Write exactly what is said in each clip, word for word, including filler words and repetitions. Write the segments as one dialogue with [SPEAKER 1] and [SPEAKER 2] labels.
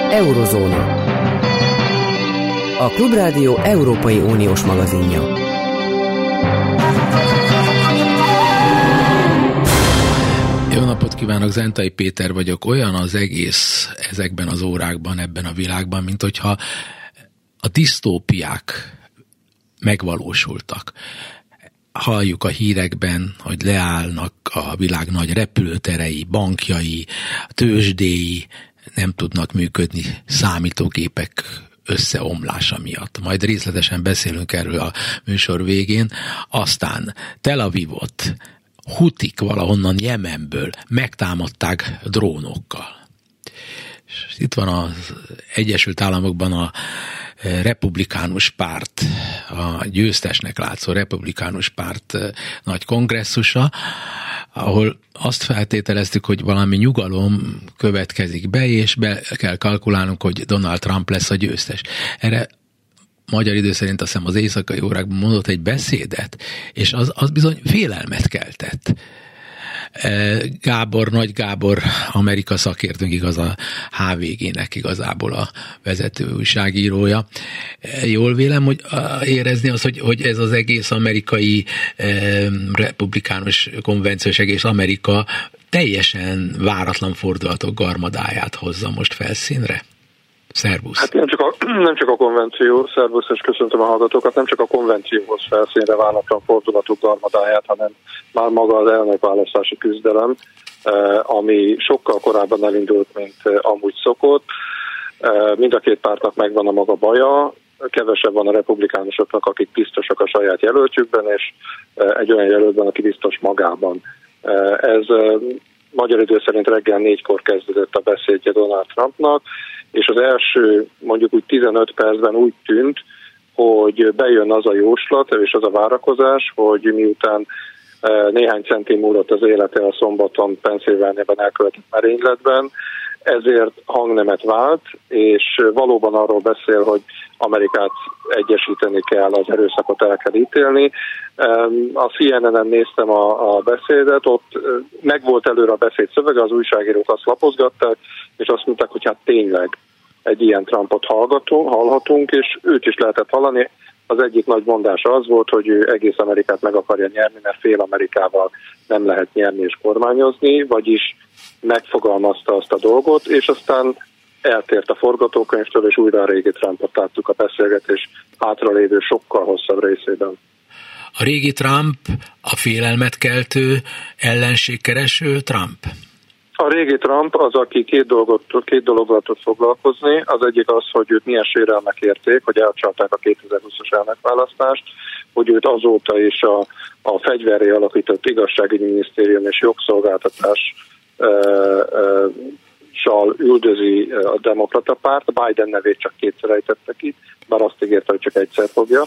[SPEAKER 1] Eurozóna. A Klubrádió Európai Uniós magazinja.
[SPEAKER 2] Jó napot kívánok, Zentai Péter vagyok. Olyan az egész ezekben az órákban, ebben a világban, mint hogyha a disztópiák megvalósultak. Halljuk a hírekben, hogy leállnak a világ nagy repülőterei, bankjai, tőzsdéi, nem tudnak működni számítógépek összeomlása miatt. Majd részletesen beszélünk erről a műsor végén. Aztán Tel Avivot hutik valahonnan Jemenből megtámadták drónokkal. És itt van az Egyesült Államokban a republikánus párt, a győztesnek látszó republikánus párt nagy kongresszusa, ahol azt feltételeztük, hogy valami nyugalom következik be, és be kell kalkulálnunk, hogy Donald Trump lesz a győztes. Erre magyar idő szerint azt hiszem az éjszakai órákban mondott egy beszédet, és az, az bizony félelmet keltett. Gábor, Nagy Gábor, Amerika szakértőnk, igaz, a há vé gének igazából a vezető újságírója. Jól vélem, hogy érezni az, hogy, hogy ez az egész amerikai eh, republikánus konvenciós egész Amerika teljesen váratlan fordulatok garmadáját hozza most felszínre? Szervusz.
[SPEAKER 3] Hát nem csak, a, nem csak a konvenció, szervusz, és köszöntöm a hallgatókat, nem csak a konvencióhoz felszínre váratlan fordulatok garmadáját, hanem már maga az elnökválasztási küzdelem, ami sokkal korábban elindult, mint amúgy szokott. Mind a két pártnak megvan a maga baja, kevesebb van a republikánusoknak, akik biztosak a saját jelöltjükben, és egy olyan jelöltben, aki biztos magában. Ez magyar idő szerint reggel négykor kezdődött a beszédje Donald Trumpnak, és az első, mondjuk úgy tizenöt percben úgy tűnt, hogy bejön az a jóslat, és az a várakozás, hogy miután néhány centi múlott az élete a szombaton Pennsylvaniában elkövetett merényletben, ezért hangnemet vált, és valóban arról beszél, hogy Amerikát egyesíteni kell, az erőszakot el kell ítélni. A C N N-en néztem a, a beszédet, ott megvolt előre a beszéd szövege, az újságírók azt lapozgatták, és azt mondták, hogy hát tényleg egy ilyen Trumpot hallhatunk, és őt is lehetett hallani. Az egyik nagy mondása az volt, hogy ő egész Amerikát meg akarja nyerni, mert fél Amerikával nem lehet nyerni és kormányozni, vagyis megfogalmazta azt a dolgot, és aztán eltért a forgatókönyvtől, és újra a régi Trumpot láttuk a beszélgetés hátralévő sokkal hosszabb részében.
[SPEAKER 2] A régi Trump, a félelmet keltő, ellenségkereső Trump?
[SPEAKER 3] A régi Trump az, aki két, dolgot, két dologgal tud foglalkozni. Az egyik az, hogy őt milyen sérelmek érték, hogy elcsalták a kétezer-húszas elnökválasztást, hogy őt azóta is a, a fegyverré alakított igazságügyi minisztérium és jogszolgáltatás e, e, sal üldözi a demokrata párt. A Biden nevét csak kétszer ejtette ki, bár azt ígérte, hogy csak egyszer fogja.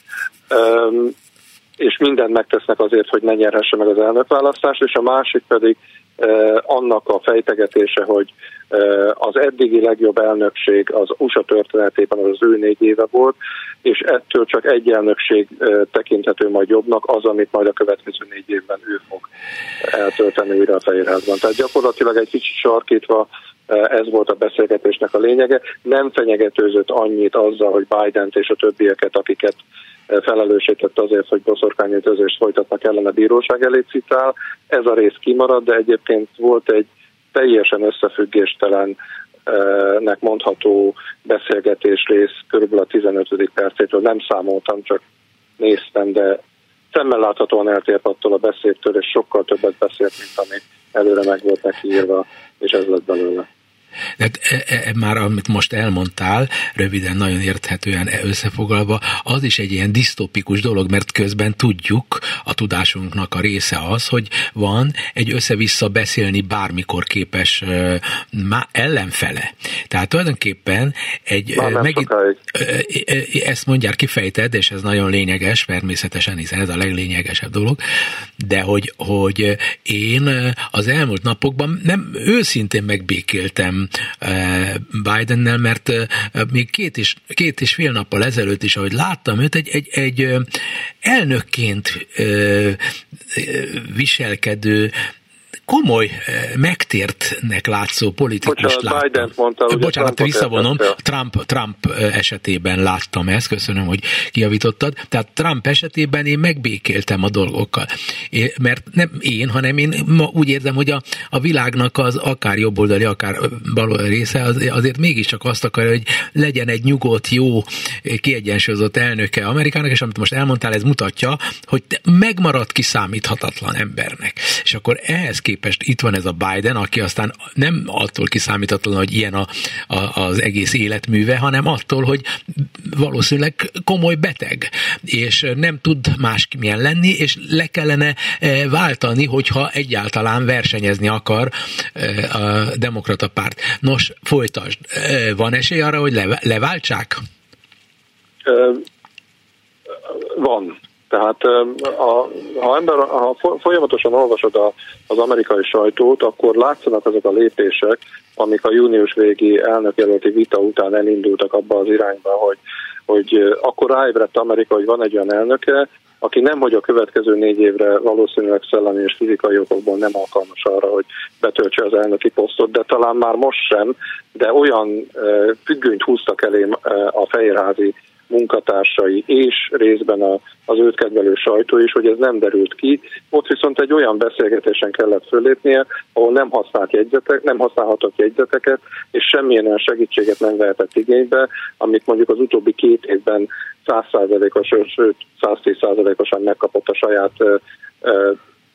[SPEAKER 3] Um, és mindent megtesznek azért, hogy ne nyerhesse meg az elnökválasztást, és a másik pedig uh, annak a fejtegetése, hogy uh, az eddigi legjobb elnökség az u es á történetében az, az ő négy éve volt, és ettől csak egy elnökség uh, tekinthető majd jobbnak, az, amit majd a következő négy évben ő fog eltölteni újra a Fehérházban. Tehát gyakorlatilag egy kicsit sarkítva ez volt a beszélgetésnek a lényege. Nem fenyegetőzött annyit azzal, hogy Bident és a többieket, akiket felelősített azért, hogy boszorkányüldözést folytatnak ellene bíróság elé citál. Ez a rész kimarad, de egyébként volt egy teljesen összefüggéstelennek mondható beszélgetés rész, körülbelül a tizenötödik percétől. Nem számoltam, csak néztem, de szemmel láthatóan eltért attól a beszédtől, és sokkal többet beszélt, mint ami előre meg volt neki írva, és ez lett belőle.
[SPEAKER 2] De e, e, már amit most elmondtál, röviden, nagyon érthetően összefoglalva, az is egy ilyen disztópikus dolog, mert közben tudjuk, a tudásunknak a része az, hogy van egy össze-vissza beszélni bármikor képes uh, má, ellenfele. Tehát tulajdonképpen egy... Uh, megint, uh, uh, ezt mondják, kifejted, és ez nagyon lényeges, természetesen, hiszen ez a leglényegesebb dolog, de hogy, hogy én az elmúlt napokban nem őszintén megbékéltem Bidennel, mert még két és, két és fél nappal ezelőtt is, ahogy láttam őt, egy, egy, egy elnökként viselkedő, komoly, megtértnek látszó politikust láttam.
[SPEAKER 3] Biden mondta, ugye
[SPEAKER 2] Bocsánat,
[SPEAKER 3] Trumpot
[SPEAKER 2] visszavonom, Trump, Trump esetében láttam ezt, köszönöm, hogy kijavítottad. Tehát Trump esetében én megbékéltem a dolgokkal. É, mert nem én, hanem én ma úgy érzem, hogy a, a világnak az akár jobboldali, akár baloldali része az, azért mégiscsak azt akarja, hogy legyen egy nyugodt, jó, kiegyensúlyozott elnöke Amerikának, és amit most elmondtál, ez mutatja, hogy megmaradt kiszámíthatatlan embernek. És akkor ehhez képest itt van ez a Biden, aki aztán nem attól kiszámíthatatlan, hogy ilyen a, a, az egész életműve, hanem attól, hogy valószínűleg komoly beteg, és nem tud másmilyen lenni, és le kellene váltani, hogyha egyáltalán versenyezni akar a demokrata párt. Nos, folytasd. Van esély arra, hogy le, leváltsák?
[SPEAKER 3] Van. Tehát a, ha, ember, ha folyamatosan olvasod a, az amerikai sajtót, akkor látszanak azok a lépések, amik a június végi elnökjelölti vita után elindultak abba az irányba, hogy, hogy akkor ráébredt Amerika, hogy van egy olyan elnöke, aki nemhogy a következő négy évre valószínűleg szellemi és fizikai okokból nem alkalmas arra, hogy betöltse az elnöki posztot, de talán már most sem, de olyan függönyt húztak elé a fehérházi munkatársai és részben a, az őt kedvelő sajtó is, hogy ez nem derült ki. Ott viszont egy olyan beszélgetésen kellett föllépnie, ahol nem használt jegyzetek, nem használhatott jegyzeteket, és semmilyen olyan segítséget nem vehetett igénybe, amit mondjuk az utóbbi két évben száz százalékos, sőt száztíz százalékosan megkapott a saját ö, ö,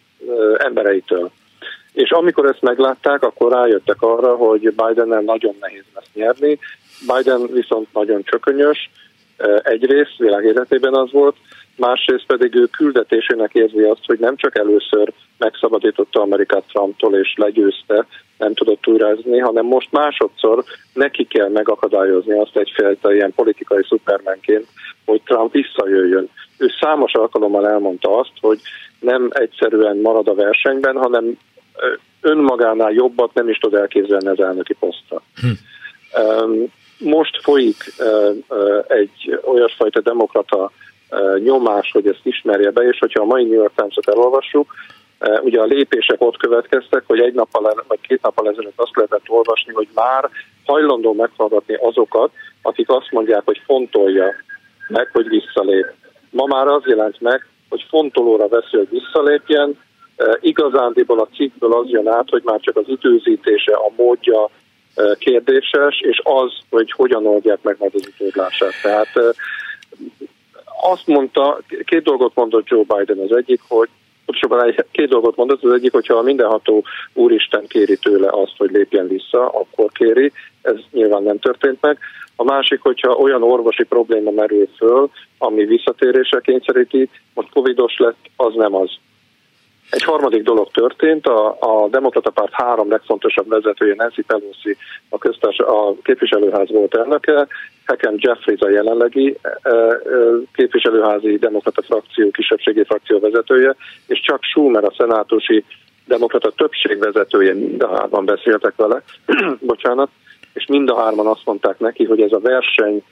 [SPEAKER 3] ö, embereitől. És amikor ezt meglátták, akkor rájöttek arra, hogy Bidennel nagyon nehéz lesz nyerni. Biden viszont nagyon csökönyös, egyrészt világéletében az volt, másrészt pedig ő küldetésének érzi azt, hogy nem csak először megszabadította Amerikát Trumptól és legyőzte, nem tudott újrázni, hanem most másodszor neki kell megakadályozni azt egyfajta ilyen politikai szupermenként, hogy Trump visszajöjjön. Ő számos alkalommal elmondta azt, hogy nem egyszerűen marad a versenyben, hanem önmagánál jobbat nem is tud elképzelni az elnöki posztra. Hm. Um, Most folyik uh, uh, egy olyasfajta demokrata uh, nyomás, hogy ezt ismerje be, és hogyha a mai New York Times-ot elolvassuk, uh, ugye a lépések ott következtek, hogy egy nappal vagy két nappal ezelőtt azt lehetett olvasni, hogy már hajlandó meghallgatni azokat, akik azt mondják, hogy fontolja meg, hogy visszalép. Ma már az jelent meg, hogy fontolóra veszi, hogy visszalépjen. Uh, igazándiból a cikkből az jön át, hogy már csak az időzítése, a módja kérdéses, és az, hogy hogyan oldják meg majd az utódlását. Tehát azt mondta, két dolgot mondott Joe Biden, az egyik, hogy pontosabban két dolgot mondott, az egyik, hogyha a mindenható úristen kéri tőle azt, hogy lépjen vissza, akkor kéri, ez nyilván nem történt meg. A másik, hogyha olyan orvosi probléma merül föl, ami visszatérésre kényszeríti, most covidos lett, az nem az. Egy harmadik dolog történt, a, a demokrata párt három legfontosabb vezetője, Nancy Pelosi, a, köztárs, a képviselőház volt elnöke, Hakeem Jeffries a jelenlegi e, e, képviselőházi demokrata frakció, kisebbségi frakció vezetője, és Chuck Schumer, a szenátusi demokrata többség vezetője, mind a hárman beszéltek vele, bocsánat, és mind a hárman azt mondták neki, hogy ez a verseny,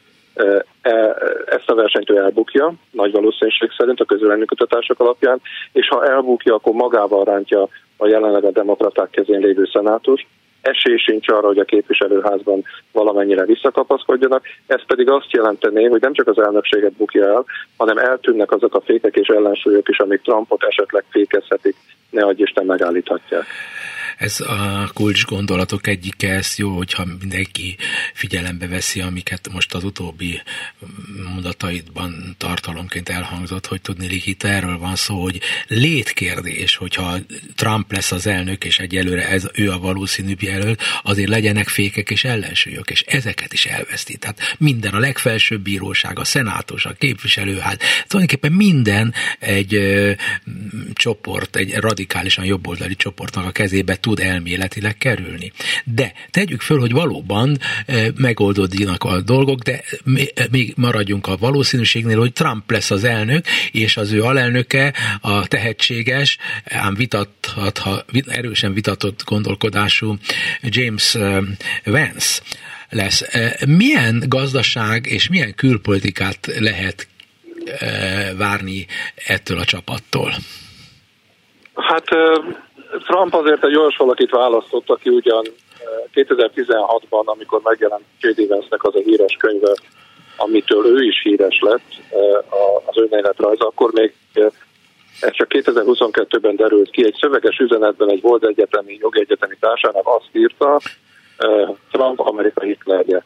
[SPEAKER 3] ezt a versenyt ő elbukja, nagy valószínűség szerint a közvéleménykutatások alapján, és ha elbukja, akkor magával rántja a jelenleg a demokraták kezén lévő szenátust. Esély sincs arra, hogy a képviselőházban valamennyire visszakapaszkodjanak, ez pedig azt jelentené, hogy nem csak az elnökséget bukja el, hanem eltűnnek azok a fékek és ellensúlyok is, amik Trumpot esetleg fékezhetik, ne adj Isten megállíthatják.
[SPEAKER 2] Ez a kulcs gondolatok egyike, ez jó, hogyha mindenki figyelembe veszi, amiket most az utóbbi mondataidban tartalomként elhangzott, hogy tudni, itt erről van szó, hogy létkérdés, hogyha Trump lesz az elnök, és egyelőre ez ő a valószínűbb jelölt, azért legyenek fékek és ellensúlyok, és ezeket is elveszti. Tehát minden, a legfelsőbb bíróság, a szenátus, a képviselőház, tulajdonképpen minden egy ö, csoport, egy radikálisan jobboldali csoportnak a kezébe tud elméletileg kerülni. De tegyük föl, hogy valóban e, megoldódjanak a dolgok, de még maradjunk a valószínűségnél, hogy Trump lesz az elnök, és az ő alelnöke a tehetséges, ám vitathat, erősen vitatott gondolkodású James Vance lesz. Milyen gazdaság és milyen külpolitikát lehet várni ettől a csapattól?
[SPEAKER 3] Hát Trump azért egy olyas valakit választott, aki ugyan kétezer-tizenhatban, amikor megjelent jé dé Vance-nek az a híres könyve, amitől ő is híres lett, az önéletrajza, akkor még ez csak kétezer-huszonkettőben derült ki, egy szöveges üzenetben egy volt egyetemi, jogegyetemi társának azt írta, Trump Amerika Hitlerje.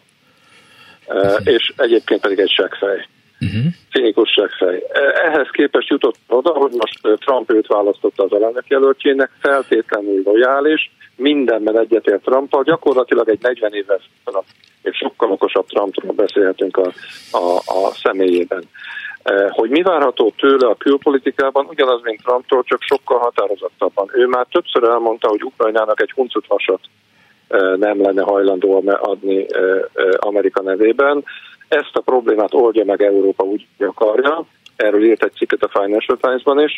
[SPEAKER 3] És egyébként pedig egy seggfej. Uh-huh. Cinikus seggfej. Ehhez képest jutott oda, hogy most Trump őt választotta az alelnök jelöltjének, feltétlenül lojális, mindenben egyetért Trumpal, gyakorlatilag egy negyven éves és sokkal okosabb Trumpról beszélhetünk a, a, a személyében. Hogy mi várható tőle a külpolitikában, ugyanaz, mint Trumptól, csak sokkal határozottabban. Ő már többször elmondta, hogy Ukrajnának egy huncutvasat nem lenne hajlandó adni Amerika nevében. Ezt a problémát oldja meg Európa úgy akarja, erről írt egy cikket a Financial Times-ban is.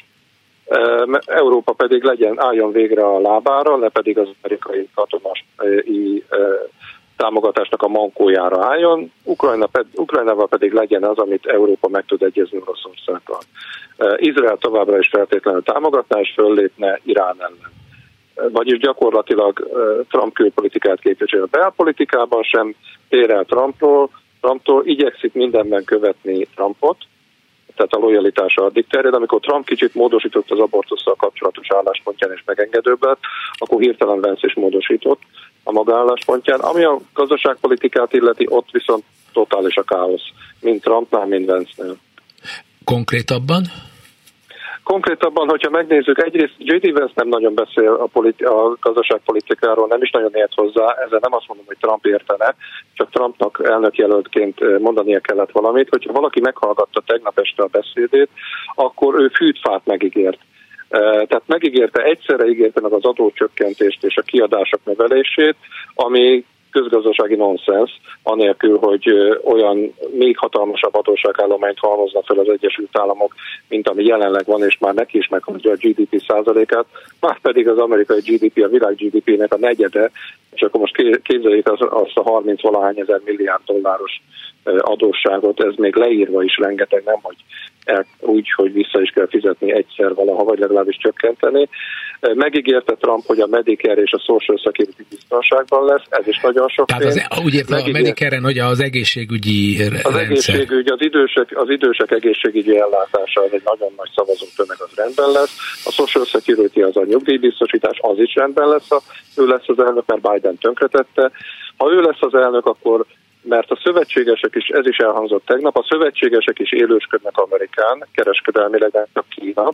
[SPEAKER 3] Európa pedig legyen, álljon végre a lábára, ne pedig az amerikai katonai támogatásnak a mankójára álljon, Ukrajna ped, Ukrajnával pedig legyen az, amit Európa meg tud egyezni Oroszországgal. Izrael továbbra is feltétlenül támogatná, és föllépne Irán ellen. Vagyis gyakorlatilag Trump külpolitikát képvisel. A belpolitikában sem tér el Trumpról, Trumptól igyekszik mindenben követni Trumpot, tehát a lojalitása addig terjed. Amikor Trump kicsit módosított az abortusszal kapcsolatos álláspontján és megengedőbb lett, akkor hirtelen Vance is módosított a maga álláspontján. Ami a gazdaságpolitikát illeti, ott viszont totális a káosz, mind Trumpnál, mind Vance-nél.
[SPEAKER 2] Konkrétabban?
[SPEAKER 3] Konkrétabban, hogyha megnézzük, egyrészt jé dé Vance nem nagyon beszél a, politi- a gazdaságpolitikáról, nem is nagyon ért hozzá, ezzel nem azt mondom, hogy Trump értene, csak Trumpnak elnökjelöltként mondania kellett valamit. Hogyha valaki meghallgatta tegnap este a beszédét, akkor ő fűtfát megígért. Tehát megígérte, egyszerre ígérte meg az adócsökkentést és a kiadások növelését, ami közgazdasági nonsens, anélkül, hogy olyan még hatalmasabb adósságállományt halmozna fel az Egyesült Államok, mint ami jelenleg van, és már neki is meghagyja a gé dé pé százalékát, már pedig az amerikai gé dé pé a világ gé dé pének a negyede, és akkor most képzeljék azt a harminc valahány ezer milliárd dolláros adósságot, ez még leírva is rengeteg, nem, hogy el, úgy, hogy vissza is kell fizetni egyszer valaha, vagy legalábbis csökkenteni. Megígérte Trump, hogy a Medicare és a Social Security biztonságban lesz, ez is nagyon sok.
[SPEAKER 2] Tehát az, úgy értem a Medicare-en, hogy az egészségügyi
[SPEAKER 3] az rendszer. Egészségügy, az idősek, az idősek egészségügyi ellátása, ez egy nagyon nagy szavazótömeg, az rendben lesz. A Social Security, az a nyugdíjbiztosítás, az is rendben lesz, a, ő lesz az elnök, mert Biden tönkretette. Ha ő lesz az elnök, akkor mert a szövetségesek is, ez is elhangzott tegnap, a szövetségesek is élősködnek Amerikán, kereskedelmileg, nem Kína.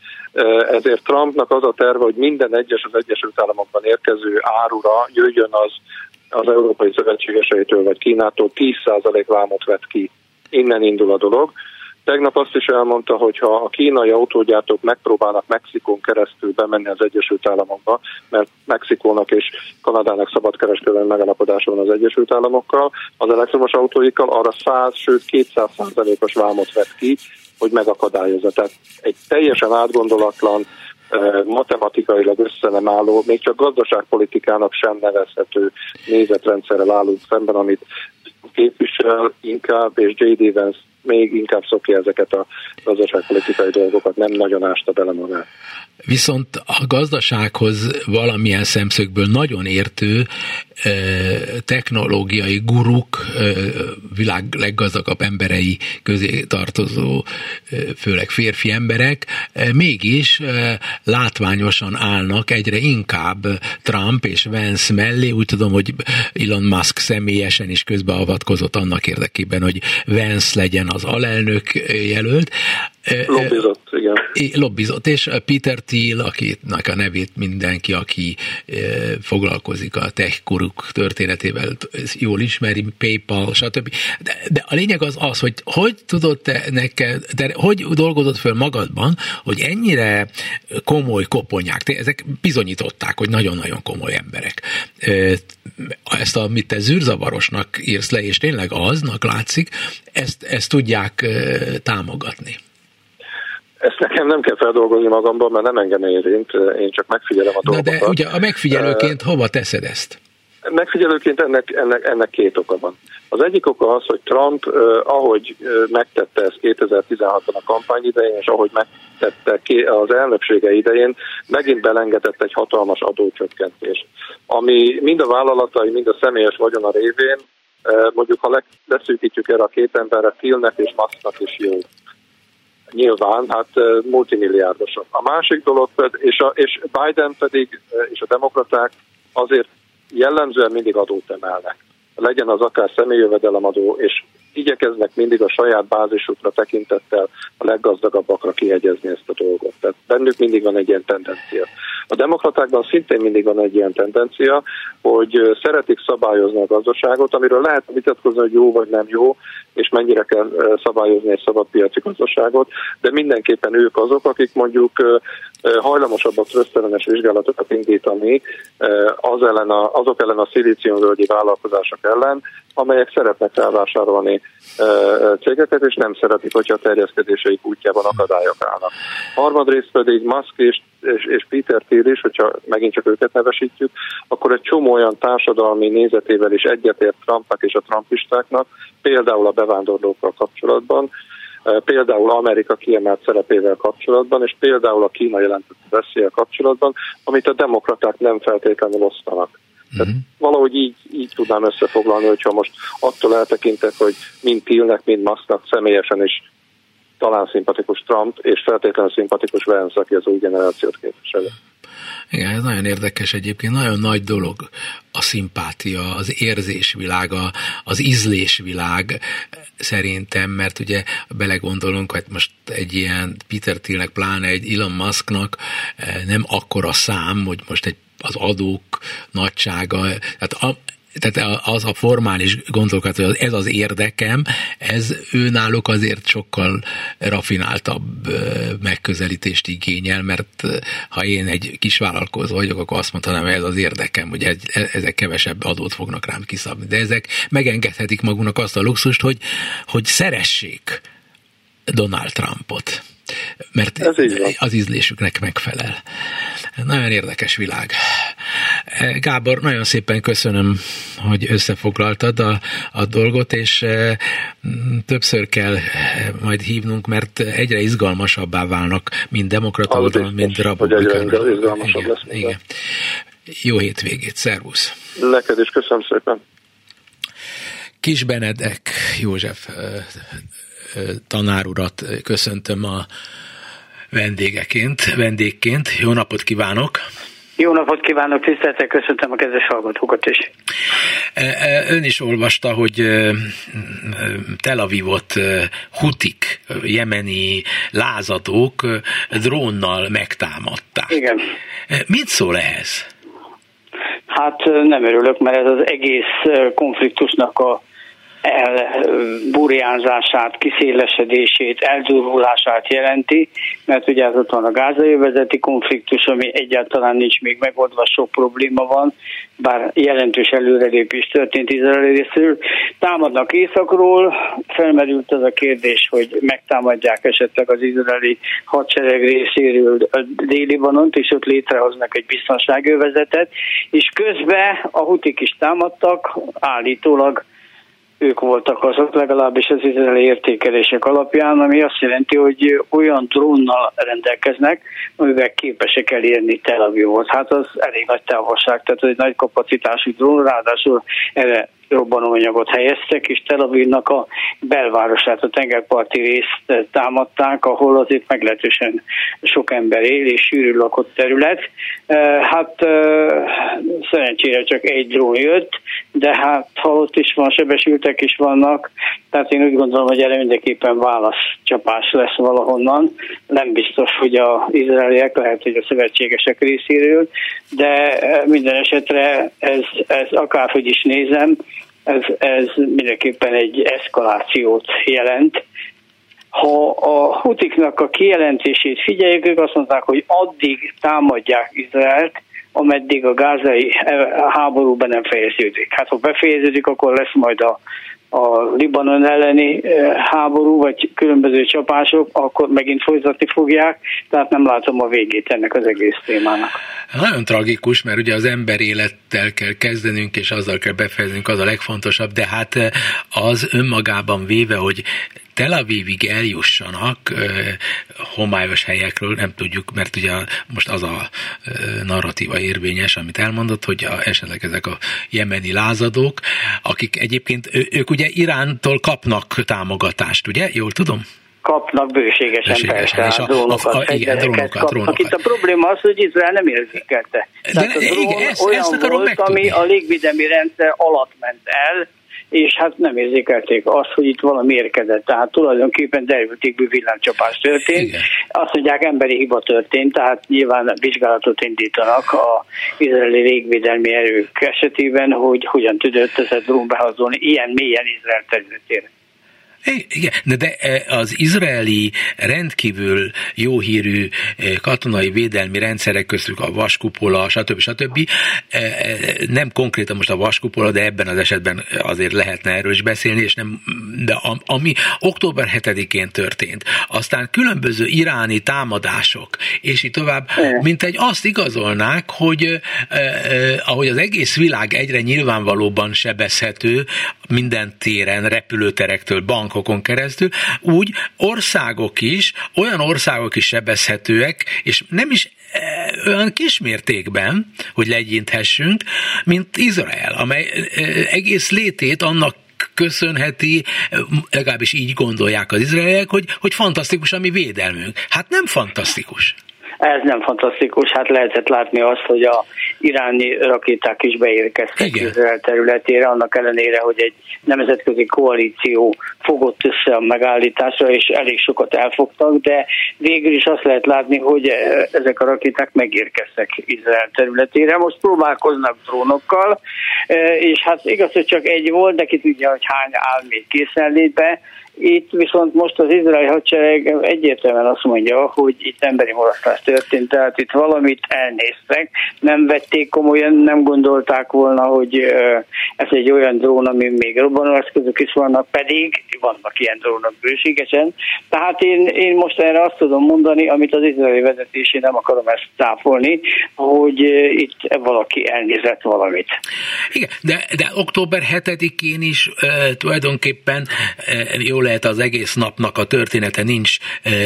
[SPEAKER 3] Ezért Trumpnak az a terve, hogy minden egyes az Egyesült Államokban érkező árura jöjjön az, az európai szövetségeseitől vagy Kínától tíz százalék vámot vett ki. Innen indul a dolog. Tegnap azt is elmondta, hogy ha a kínai autógyártók megpróbálnak Mexikón keresztül bemenni az Egyesült Államokba, mert Mexikónak és Kanadának szabadkereskedelmi megállapodása van az Egyesült Államokkal, az elektromos autóikkal arra száz, sőt kétszáz százalékos vámot vett ki, hogy megakadályozza. Tehát egy teljesen átgondolatlan, matematikailag össze nem álló, még csak gazdaságpolitikának sem nevezhető nézetrendszerrel állunk szemben, amit képvisel inkább, és jé dé Vance még inkább szokja ezeket a gazdaságpolitikai dolgokat, nem nagyon ásta bele magát.
[SPEAKER 2] Viszont a gazdasághoz valamilyen szemszögből nagyon értő technológiai guruk, világ leggazdagabb emberei közé tartozó, főleg férfi emberek, mégis látványosan állnak egyre inkább Trump és Vance mellé. Úgy tudom, hogy Elon Musk személyesen is közbeavatkozott annak érdekében, hogy Vance legyen az alelnök jelölt.
[SPEAKER 3] Lobbizott, igen.
[SPEAKER 2] Lobbizott, és Peter Thiel, akinek a nevét mindenki, aki foglalkozik a tech guruk történetével, jól ismeri, PayPal, stb. De, de a lényeg az az, hogy hogy tudod te neked, de hogy dolgozod föl magadban, hogy ennyire komoly koponyák, ezek bizonyították, hogy nagyon-nagyon komoly emberek. Ezt, amit te zűrzavarosnak írsz le, és tényleg aznak látszik, ezt, ezt tudják támogatni.
[SPEAKER 3] Ezt nekem nem kell feldolgozni magamban, mert nem engem érint, én csak megfigyelem a dolgokat.
[SPEAKER 2] Na de ugye a megfigyelőként uh, hova teszed ezt?
[SPEAKER 3] Megfigyelőként ennek, ennek, ennek két oka van. Az egyik oka az, hogy Trump, eh, ahogy eh, megtette ezt kétezer-tizenhatban a kampány idején, és ahogy megtette az elnöksége idején, megint belengedett egy hatalmas adócsökkentést, ami mind a vállalatai, mind a személyes vagyona révén, eh, mondjuk ha leszűkítjük erre a két emberre, Thielnek és Musknak is jó. Nyilván, hát multimilliárdosok. A másik dolog, és, a, és Biden pedig, és a demokraták azért jellemzően mindig adót emelnek. Legyen az akár személyjövedelemadó, és igyekeznek mindig a saját bázisukra tekintettel a leggazdagabbakra kihegyezni ezt a dolgot. Tehát bennük mindig van egy ilyen tendencia. A demokratákban szintén mindig van egy ilyen tendencia, hogy szeretik szabályozni a gazdaságot, amiről lehet vitatkozni, hogy jó vagy nem jó, és mennyire kell szabályozni egy szabadpiaci gazdaságot, de mindenképpen ők azok, akik mondjuk hajlamosabbak trösztelenes vizsgálatokat indítani az ellen a, azok ellen a szilíciumvölgyi vállalkozások ellen, amelyek szeretnek felvásárolni cégeket, és nem szeretik, hogyha a terjeszkedéseik útjában akadályok állnak. Harmadrészt pedig Musk és, és, és Peter Thiel is, hogyha megint csak őket nevesítjük, akkor egy csomó olyan társadalmi nézetével is egyetért Trumpnak és a trumpistáknak, például a bevándorlókkal kapcsolatban, például Amerika kiemelt szerepével kapcsolatban, és például a Kína jelentett veszéllyel kapcsolatban, amit a demokraták nem feltétlenül osztanak. Tehát uh-huh. valahogy így, így tudnám összefoglalni, hogyha most attól eltekintek, hogy mind Thielnek, mind Musknak személyesen is talán szimpatikus Trump, és feltétlenül szimpatikus Vance, aki az új generációt képviseli.
[SPEAKER 2] Igen, ez nagyon érdekes egyébként, nagyon nagy dolog a szimpátia, az érzésvilága, az ízlésvilág szerintem, mert ugye belegondolunk, hogy most egy ilyen Peter Thielnek, pláne egy Elon Musknak nem akkora szám, hogy most egy az adók nagysága, tehát a, tehát az a formális gondolat, hogy ez az érdekem, ez őnáluk azért sokkal rafináltabb megközelítést igényel, mert ha én egy kisvállalkozó vagyok, akkor azt mondtam, hogy ez az érdekem, hogy ezek kevesebb adót fognak rám kiszabni. De ezek megengedhetik maguknak azt a luxust, hogy, hogy szeressék Donald Trumpot, mert az ízlésüknek megfelel. Nagyon érdekes világ. Gábor, nagyon szépen köszönöm, hogy összefoglaltad a, a dolgot, és többször kell majd hívnunk, mert egyre izgalmasabbá válnak mind demokrata oldalon, mind republikánus.
[SPEAKER 3] Izgalmasabb lesz.
[SPEAKER 2] Igen. Jó hétvégét, szervusz!
[SPEAKER 3] Neked is köszönöm szépen!
[SPEAKER 2] Kis Benedek József tanárurat köszöntöm a vendégeként, vendégként. Jó napot kívánok!
[SPEAKER 4] Jó napot kívánok, tiszteltek, köszöntöm a kedves hallgatókat is.
[SPEAKER 2] Ön is olvasta, hogy Tel Avivot hutik, jemeni lázadók drónnal megtámadták.
[SPEAKER 4] Igen.
[SPEAKER 2] Mit szól ehhez?
[SPEAKER 4] Hát nem örülök, mert ez az egész konfliktusnak a elburjánzását, kiszélesedését, eldurvulását jelenti, mert ugye az ott van a gázai övezeti konfliktus, ami egyáltalán nincs még megoldva, sok probléma van, bár jelentős előrelépés történt Izrael részéről. Támadnak északról, felmerült az a kérdés, hogy megtámadják esetleg az izraeli hadsereg részéről a Dél-Libanont, és ott létrehoznak egy biztonsági övezetet, és közben a hutik is támadtak, állítólag ők voltak azok, legalábbis az izraeli értékelések alapján, ami azt jelenti, hogy olyan drónnal rendelkeznek, amivel képesek elérni Tel Avivot. Hát az elég nagy távolság, tehát egy nagy kapacitású drón, ráadásul erre robbanóanyagot helyeztek, és Tel Avivnak a belvárosát, a tengerparti részt támadták, ahol azért meglehetősen sok ember él, és sűrű lakott terület. Hát szerencsére csak egy drón jött, de hát halott is van, sebesültek is vannak, tehát én úgy gondolom, hogy erre mindenképpen válaszcsapás lesz valahonnan. Nem biztos, hogy az izraeliek, lehet, hogy a szövetségesek részéről, de minden esetre ez, ez akárhogy is nézem, Ez, ez mindenképpen egy eszkalációt jelent. Ha a hutiknak a kijelentését figyeljük, ők azt mondták, hogy addig támadják Izraelt, ameddig a gázai háborúban nem fejeződik. Hát ha befejeződik, akkor lesz majd a, a Libanon elleni háború, vagy különböző csapások, akkor megint folytatni fogják, tehát nem látom a végét ennek az egész témának.
[SPEAKER 2] Nagyon tragikus, mert ugye az ember élet üzenettel kell kezdenünk, és azzal kell befejeznünk, az a legfontosabb, de hát az önmagában véve, hogy Tel Avivig eljussanak homályos helyekről, nem tudjuk, mert ugye most az a narratíva érvényes, amit elmondott, hogy a, esetleg ezek a jemeni lázadók, akik egyébként, ő, ők ugye Irántól kapnak támogatást, ugye? Jól tudom?
[SPEAKER 4] Kapnak bőségesen, bőségesen persze, a drónokat, a, a, igen, drónokat, kapnak. Drónokat. Itt a probléma az, hogy Izrael nem érzékelte. Tehát a drón igen, ezt, olyan ezt volt, megtudni. Ami a légvédelmi rendszer alatt ment el, és hát nem érzékelték azt, hogy itt valami érkezett. Tehát tulajdonképpen derültékből villámcsapás történt. Igen. Azt mondják, emberi hiba történt, tehát nyilván vizsgálatot indítanak a izraeli légvédelmi erők esetében, hogy hogyan tudott ez a drón behazolni ilyen mélyen Izrael területére.
[SPEAKER 2] Igen, de, de az izraeli rendkívül jó hírű katonai védelmi rendszerek köztük a vaskupola, stb. stb. Nem konkrétan most a vaskupola, de ebben az esetben azért lehetne erről is beszélni, és nem, de ami október hetedikén történt, aztán különböző iráni támadások, és így tovább, mint egy azt igazolnák, hogy ahogy az egész világ egyre nyilvánvalóban sebezhető minden téren, repülőterektől, bank keresztül, úgy országok is, olyan országok is sebezhetőek, és nem is e, olyan kismértékben, hogy legyinthessünk, mint Izrael, amely e, egész létét annak köszönheti, legalábbis így gondolják az izraeliek, hogy, hogy fantasztikus a mi védelmünk. Hát nem fantasztikus.
[SPEAKER 4] Ez nem fantasztikus, hát lehetett látni azt, hogy a iráni rakéták is beérkeztek Izrael területére, annak ellenére, hogy egy nemzetközi koalíció fogott össze a megállításra, és elég sokat elfogtak, de végül is azt lehet látni, hogy ezek a rakéták megérkeztek Izrael területére. Most próbálkoznak drónokkal, és hát igaz, hogy csak egy volt, de ki tudja, hogy hány áll még készenlétbe. Itt viszont most az izraeli hadsereg egyértelműen azt mondja, hogy itt emberi mulasztás történt, tehát itt valamit elnéztek, nem vették komolyan, nem gondolták volna, hogy ez egy olyan drón, ami még robbanóeszközök is vannak, pedig vannak ilyen drónok bőségesen. Tehát én, én most erre azt tudom mondani, amit az izraeli vezetésén nem akarom ezt cáfolni, hogy itt valaki elnézett valamit.
[SPEAKER 2] Igen, de, de október hetedikén is e, tulajdonképpen e, jól lehet az egész napnak a története nincs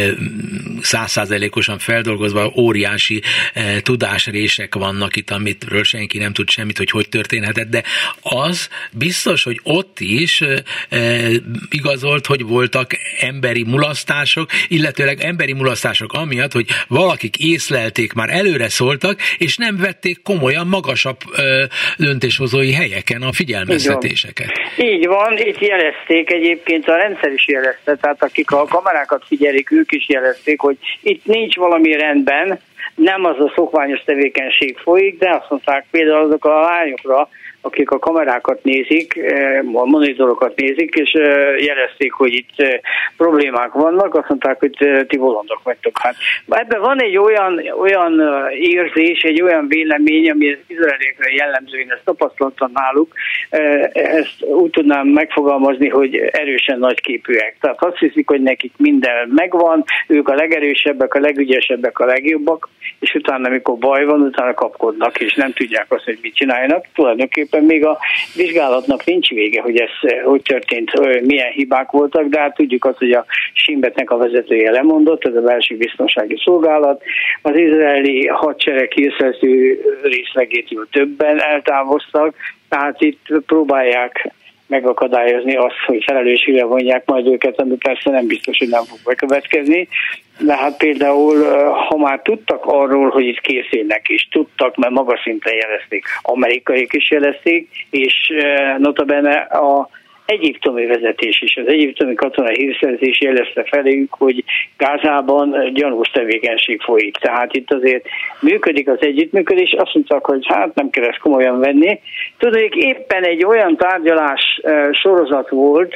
[SPEAKER 2] százszázalékosan feldolgozva, óriási e, tudásrések vannak itt, amitről senki nem tud semmit, hogy hogy történhetett, de az biztos, hogy ott is e, igazolt, hogy voltak emberi mulasztások, illetőleg emberi mulasztások amiatt, hogy valakik észlelték, már előre szóltak, és nem vették komolyan magasabb e, döntéshozói helyeken a figyelmeztetéseket.
[SPEAKER 4] Így van. Így van, itt jelezték egyébként, a rendszer is jelezte, tehát akik a kamerákat figyelik, ők is jelezték, hogy itt nincs valami rendben, nem az a szokványos tevékenység folyik, de azt mondták például azok a lányokra, akik a kamerákat nézik, a monitorokat nézik, és jelezték, hogy itt problémák vannak, azt mondták, hogy ti bolondok vagytok. Hát ebben van egy olyan, olyan érzés, egy olyan vélemény, ami az izraeliekre jellemző, én ezt tapasztaltam náluk, ezt úgy tudnám megfogalmazni, hogy erősen nagyképűek. Tehát azt hiszik, hogy nekik minden megvan, ők a legerősebbek, a legügyesebbek, a legjobbak, és utána, amikor baj van, utána kapkodnak, és nem tudják azt, hogy mit csináljanak. Tulajdonképpen még a vizsgálatnak nincs vége, hogy ez hogy történt, milyen hibák voltak, de hát tudjuk azt, hogy a Shinbetnek a vezetője lemondott, ez a belső biztonsági szolgálat. Az izraeli hadsereg hírszerző részlegétől többen eltávoztak, tehát itt próbálják megakadályozni azt, hogy felelősségre vonják majd őket, ami persze nem biztos, hogy nem fog bekövetkezni. De hát például, ha már tudtak arról, hogy itt készülnek is, tudtak, mert magas szinten jelezték, amerikaiak is jelezték, és notabene a egyiptomi vezetés is, az egyiptomi katonai hírszerzés jelezte feléjük, hogy Gázában gyanús tevékenység folyik. Tehát itt azért működik az együttműködés, azt mondták, hogy hát nem kell ezt komolyan venni. Tudnék, éppen egy olyan tárgyalás sorozat volt,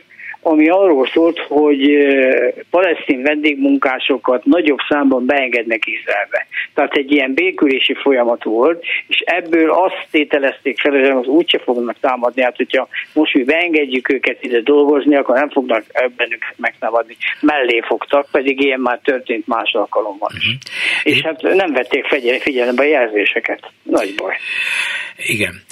[SPEAKER 4] ami arról szólt, hogy palesztin vendégmunkásokat nagyobb számban beengednek Izraelbe. Tehát egy ilyen békülési folyamat volt, és ebből azt tételezték fel, hogy az úgyse fognak támadni, hát hogyha most mi beengedjük őket ide dolgozni, akkor nem fognak bennük megtámadni. Mellé fogtak, pedig ilyen már történt más alkalommal is. Uh-huh. És é... hát nem vették figyelembe a jelzéseket. Nagy baj.
[SPEAKER 2] Igen.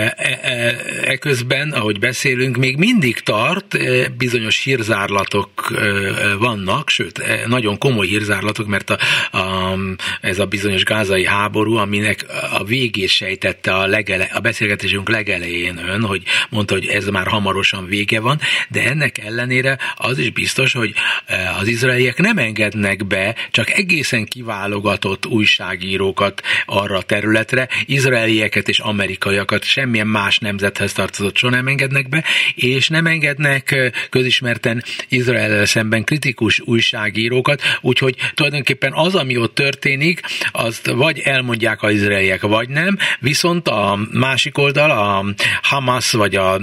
[SPEAKER 2] Eközben, ahogy beszélünk, még mindig tart, bizonyos hírzárlatok vannak, sőt, nagyon komoly hírzárlatok, mert a, a, ez a bizonyos gázai háború, aminek a végét sejtette a, legele, a beszélgetésünk legelején ön, hogy mondta, hogy ez már hamarosan vége van, de ennek ellenére az is biztos, hogy az izraeliek nem engednek be csak egészen kiválogatott újságírókat arra a területre, izraelieket és amerikaiakat, semmilyen más nemzethez tartozott soha nem engednek be, és nem engednek közismerten Izraellel szemben kritikus újságírókat, úgyhogy tulajdonképpen az, ami ott történik, azt vagy elmondják az izraeliek, vagy nem, viszont a másik oldal, a Hamas vagy a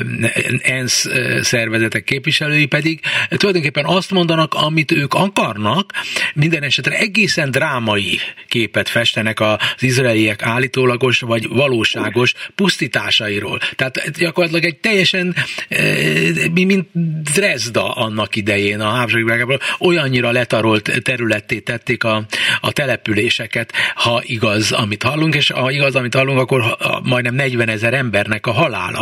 [SPEAKER 2] ENSZ szervezetek képviselői pedig tulajdonképpen azt mondanak, amit ők akarnak, minden esetre egészen drámai képet festenek az izraeliek állítólagos vagy valóságos pusztításairól. Tehát gyakorlatilag egy teljesen, mint Dresda annak idején a háborús világában, olyannyira letarolt területté tették a, a településeket, ha igaz, amit hallunk, és ha igaz, amit hallunk, akkor majdnem negyvenezer embernek a halála.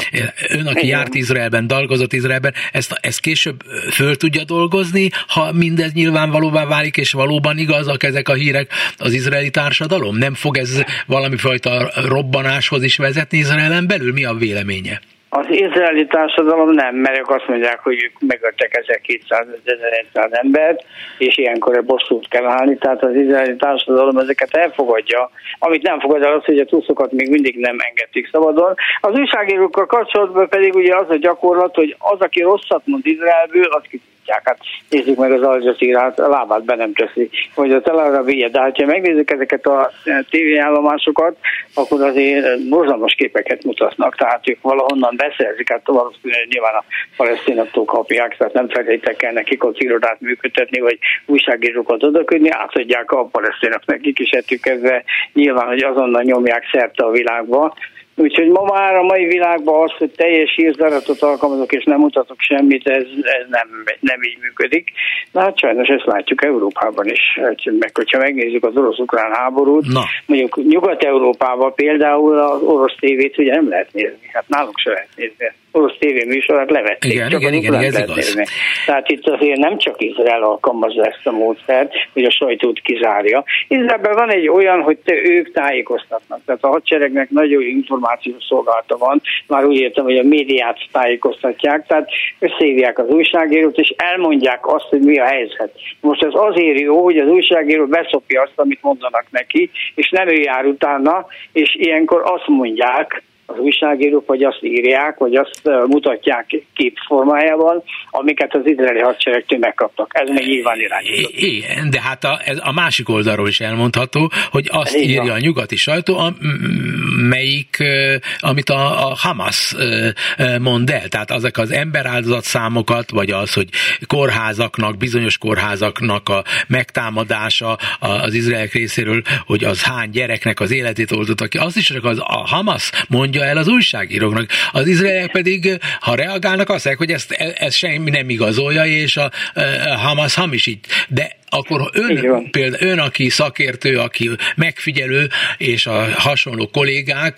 [SPEAKER 2] Ön, aki Igen. járt Izraelben, dolgozott Izraelben, ezt, ezt később föl tudja dolgozni, ha mindez nyilvánvalóvá válik, és valóban igazak ezek a hírek az izraeli társadalom? Nem fog ez valami fajta robbanáshoz is vezetni Izraelen belül? Mi a véleménye?
[SPEAKER 4] Az izraeli társadalom nem, mert ők azt mondják, hogy ők megöltek ezerkétszáz-ezerszáz embert, és ilyenkor bosszút kell állni, tehát az izraeli társadalom ezeket elfogadja. Amit nem fogad el az, hogy a tuszokat még mindig nem engedték szabadon. Az újságírókkal kapcsolatban pedig ugye az a gyakorlat, hogy az, aki rosszat mond Izraelből, az ki Hát nézzük meg az Al Jazeera-t, a lábát be nem teszi, vagy a Tel Aviv, de ha megnézzük ezeket a tévéállomásokat, akkor azért borzalmas képeket mutatnak, tehát ők valahonnan beszerzik, hát valószínűleg nyilván a palesztinoktól kapják, tehát nem feltétlenül kell nekik ott irodát működtetni, vagy újságírókat odaködni, átadják a palesztinok nekik, és ettől kezdve nyilván, hogy azonnal nyomják szerte a világba. Úgyhogy ma már a mai világban az, hogy teljes hírzáratot alkalmazok és nem mutatok semmit, ez, ez nem, nem így működik. Na hát sajnos ezt látjuk Európában is. Meg hogyha megnézzük az orosz-ukrán háborút, Na. mondjuk Nyugat-Európában például az orosz tévét ugye nem lehet nézni. Hát nálunk se lehet nézni. Orosz tévéműsorát levették.
[SPEAKER 2] Igen,
[SPEAKER 4] csak
[SPEAKER 2] igen, igen, igen, ez igaz.
[SPEAKER 4] Nézni. Tehát itt azért nem csak Izrael alkalmazza ezt a módszert, hogy a sajtót kizárja. Izraelben van egy olyan, hogy te, ők tájékoztatnak. Tehát a hadseregnek nagyon információs szolgálata van. Már úgy értem, hogy a médiát tájékoztatják, tehát összehívják az újságírót, és elmondják azt, hogy mi a helyzet. Most ez azért jó, hogy az újságíró beszopja azt, amit mondanak neki, és nem ő jár utána, és ilyenkor azt mondják, az újságírók, vagy azt írják, vagy azt mutatják képformájában, amiket az izraeli hadseregtől megkaptak. Ez még nyilván irányított.
[SPEAKER 2] Igen, de hát a, a másik oldalról is elmondható, hogy azt Igen. írja a nyugati sajtó, melyik, amit a, a Hamas mond el. Tehát azok az emberáldozatszámokat, vagy az, hogy kórházaknak, bizonyos kórházaknak a megtámadása az izraelek részéről, hogy az hány gyereknek az életét oldottak ki, azt is csak az, a Hamas mondja el az újságíróknak. Az izraeliek pedig, ha reagálnak, azt mondják, hogy ezt, ezt semmi nem igazolja, és a, a Hamas hamisít. De akkor ön, például ön, aki szakértő, aki megfigyelő, és a hasonló kollégák,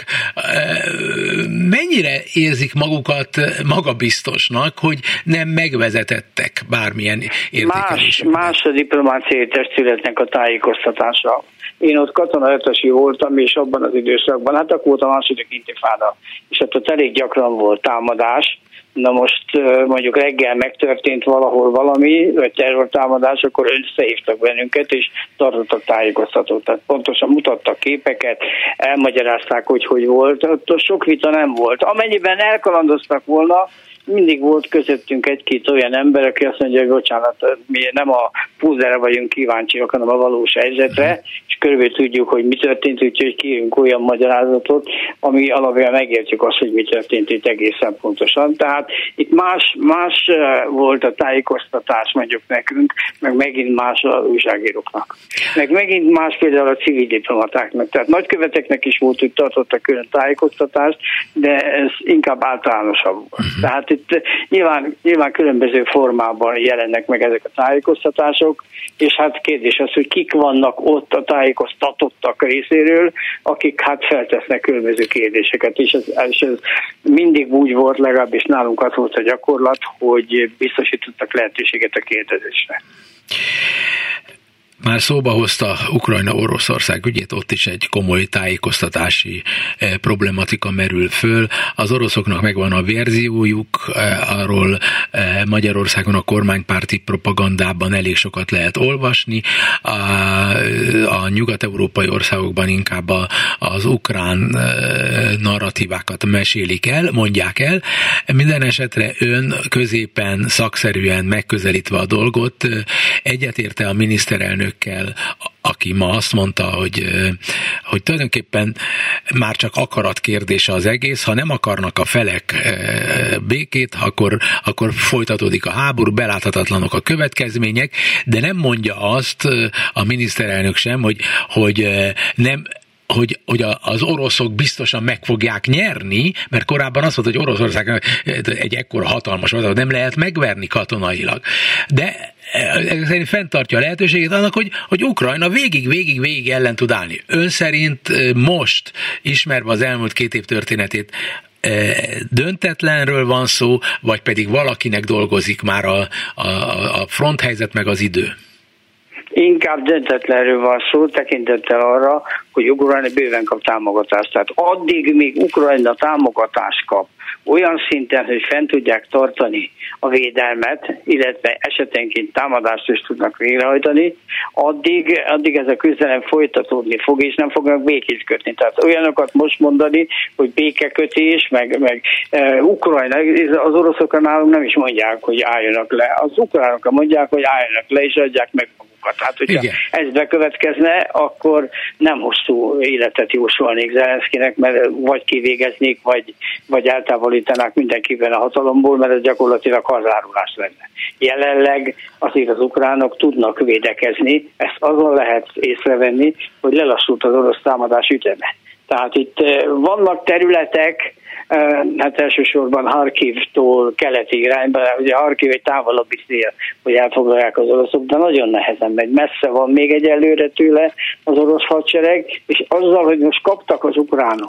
[SPEAKER 2] mennyire érzik magukat magabiztosnak, hogy nem megvezetettek bármilyen értékelésükben?
[SPEAKER 4] Más, más a diplomáciai testületnek a tájékoztatása. Én ott katonaötösi voltam, és abban az időszakban, hát akkor volt a második intifáda, és ott elég gyakran volt támadás. Na most mondjuk reggel megtörtént valahol valami, vagy terrortámadás, akkor összehívtak bennünket, és tartottak tájékoztatót. Tehát pontosan mutattak képeket, elmagyarázták, hogy hogy volt. Ott sok vita nem volt. Amennyiben elkalandoztak volna, mindig volt közöttünk egy-két olyan ember, aki azt mondja, hogy bocsánat, mi nem a púzerre vagyunk kíváncsiak, hanem a valós helyzetre, és körülbelül tudjuk, hogy mi történt, úgyhogy kérünk olyan magyarázatot, ami alapján megértjük azt, hogy mi történt itt egészen pontosan. Tehát itt más, más volt a tájékoztatás mondjuk nekünk, meg megint más az újságíróknak. Meg megint más például a civil diplomatáknak. Tehát nagyköveteknek is volt, hogy tartottak külön tájékoztatást, de ez inkább általánosabb volt. Uh-huh. Tehát itt nyilván, nyilván különböző formában jelennek meg ezek a tájékoztatások, és hát kérdés az, hogy kik vannak ott a tájékoztatottak részéről, akik hát feltesznek különböző kérdéseket, és ez, és ez mindig úgy volt, legalábbis nálunk az volt a gyakorlat, hogy biztosítottak lehetőséget a kérdezésre.
[SPEAKER 2] Már szóba hozta Ukrajna-Oroszország ügyét, ott is egy komoly tájékoztatási eh, problematika merül föl. Az oroszoknak megvan a verziójuk, eh, arról eh, Magyarországon a kormánypárti propagandában elég sokat lehet olvasni. A, a nyugat-európai országokban inkább a, az ukrán eh, narratívákat mesélik el, mondják el. Minden esetre ön középen, szakszerűen megközelítve a dolgot, eh, egyetérte a miniszterelnök, aki ma azt mondta, hogy, hogy tulajdonképpen már csak akarat kérdése az egész, ha nem akarnak a felek békét, akkor, akkor folytatódik a háború, beláthatatlanok a következmények, de nem mondja azt a miniszterelnök sem, hogy, hogy nem hogy, hogy az oroszok biztosan meg fogják nyerni, mert korábban azt mondta, hogy Oroszország egy ekkora hatalmas vadat nem lehet megverni katonailag. De ez szerint fenntartja a lehetőségét annak, hogy, hogy Ukrajna végig, végig, végig ellen tud állni. Ön szerint most, ismerve az elmúlt két év történetét, döntetlenről van szó, vagy pedig valakinek dolgozik már a, a, a fronthelyzet meg az idő?
[SPEAKER 4] Inkább döntetlenről van szó, tekintettel arra, hogy Ukrajna bőven kap támogatást. Tehát addig, míg Ukrajna támogatást kap, olyan szinten, hogy fent tudják tartani a védelmet, illetve esetenként támadást is tudnak végrehajtani, addig, addig ez a küzdelem folytatódni fog, és nem fognak békét kötni. Tehát olyanokat most mondani, hogy békekötés, meg, meg e, Ukrajna, az oroszok nálunk nem is mondják, hogy álljanak le. Az ukránok mondják, hogy álljanak le, és adják meg magukat. Tehát, hogyha igen, ez bekövetkezne, akkor nem hosszú életet jósolnék Zelenszkinek, mert vagy kivégeznék, vagy, vagy eltávolítanák mindenkiben a hatalomból, mert ez gyakorlatilag hazárulás lenne. Jelenleg azért az ukránok tudnak védekezni, ezt azon lehet észrevenni, hogy lelassult az orosz támadás üteme. Tehát itt vannak területek, hát elsősorban Harkivtól keleti irányba, ugye Harkiv egy távolabbi cél, hogy elfoglalják az oroszok, de nagyon nehezen megy. Messze van még egyelőre tőle az orosz hadsereg, és azzal, hogy most kaptak az ukránok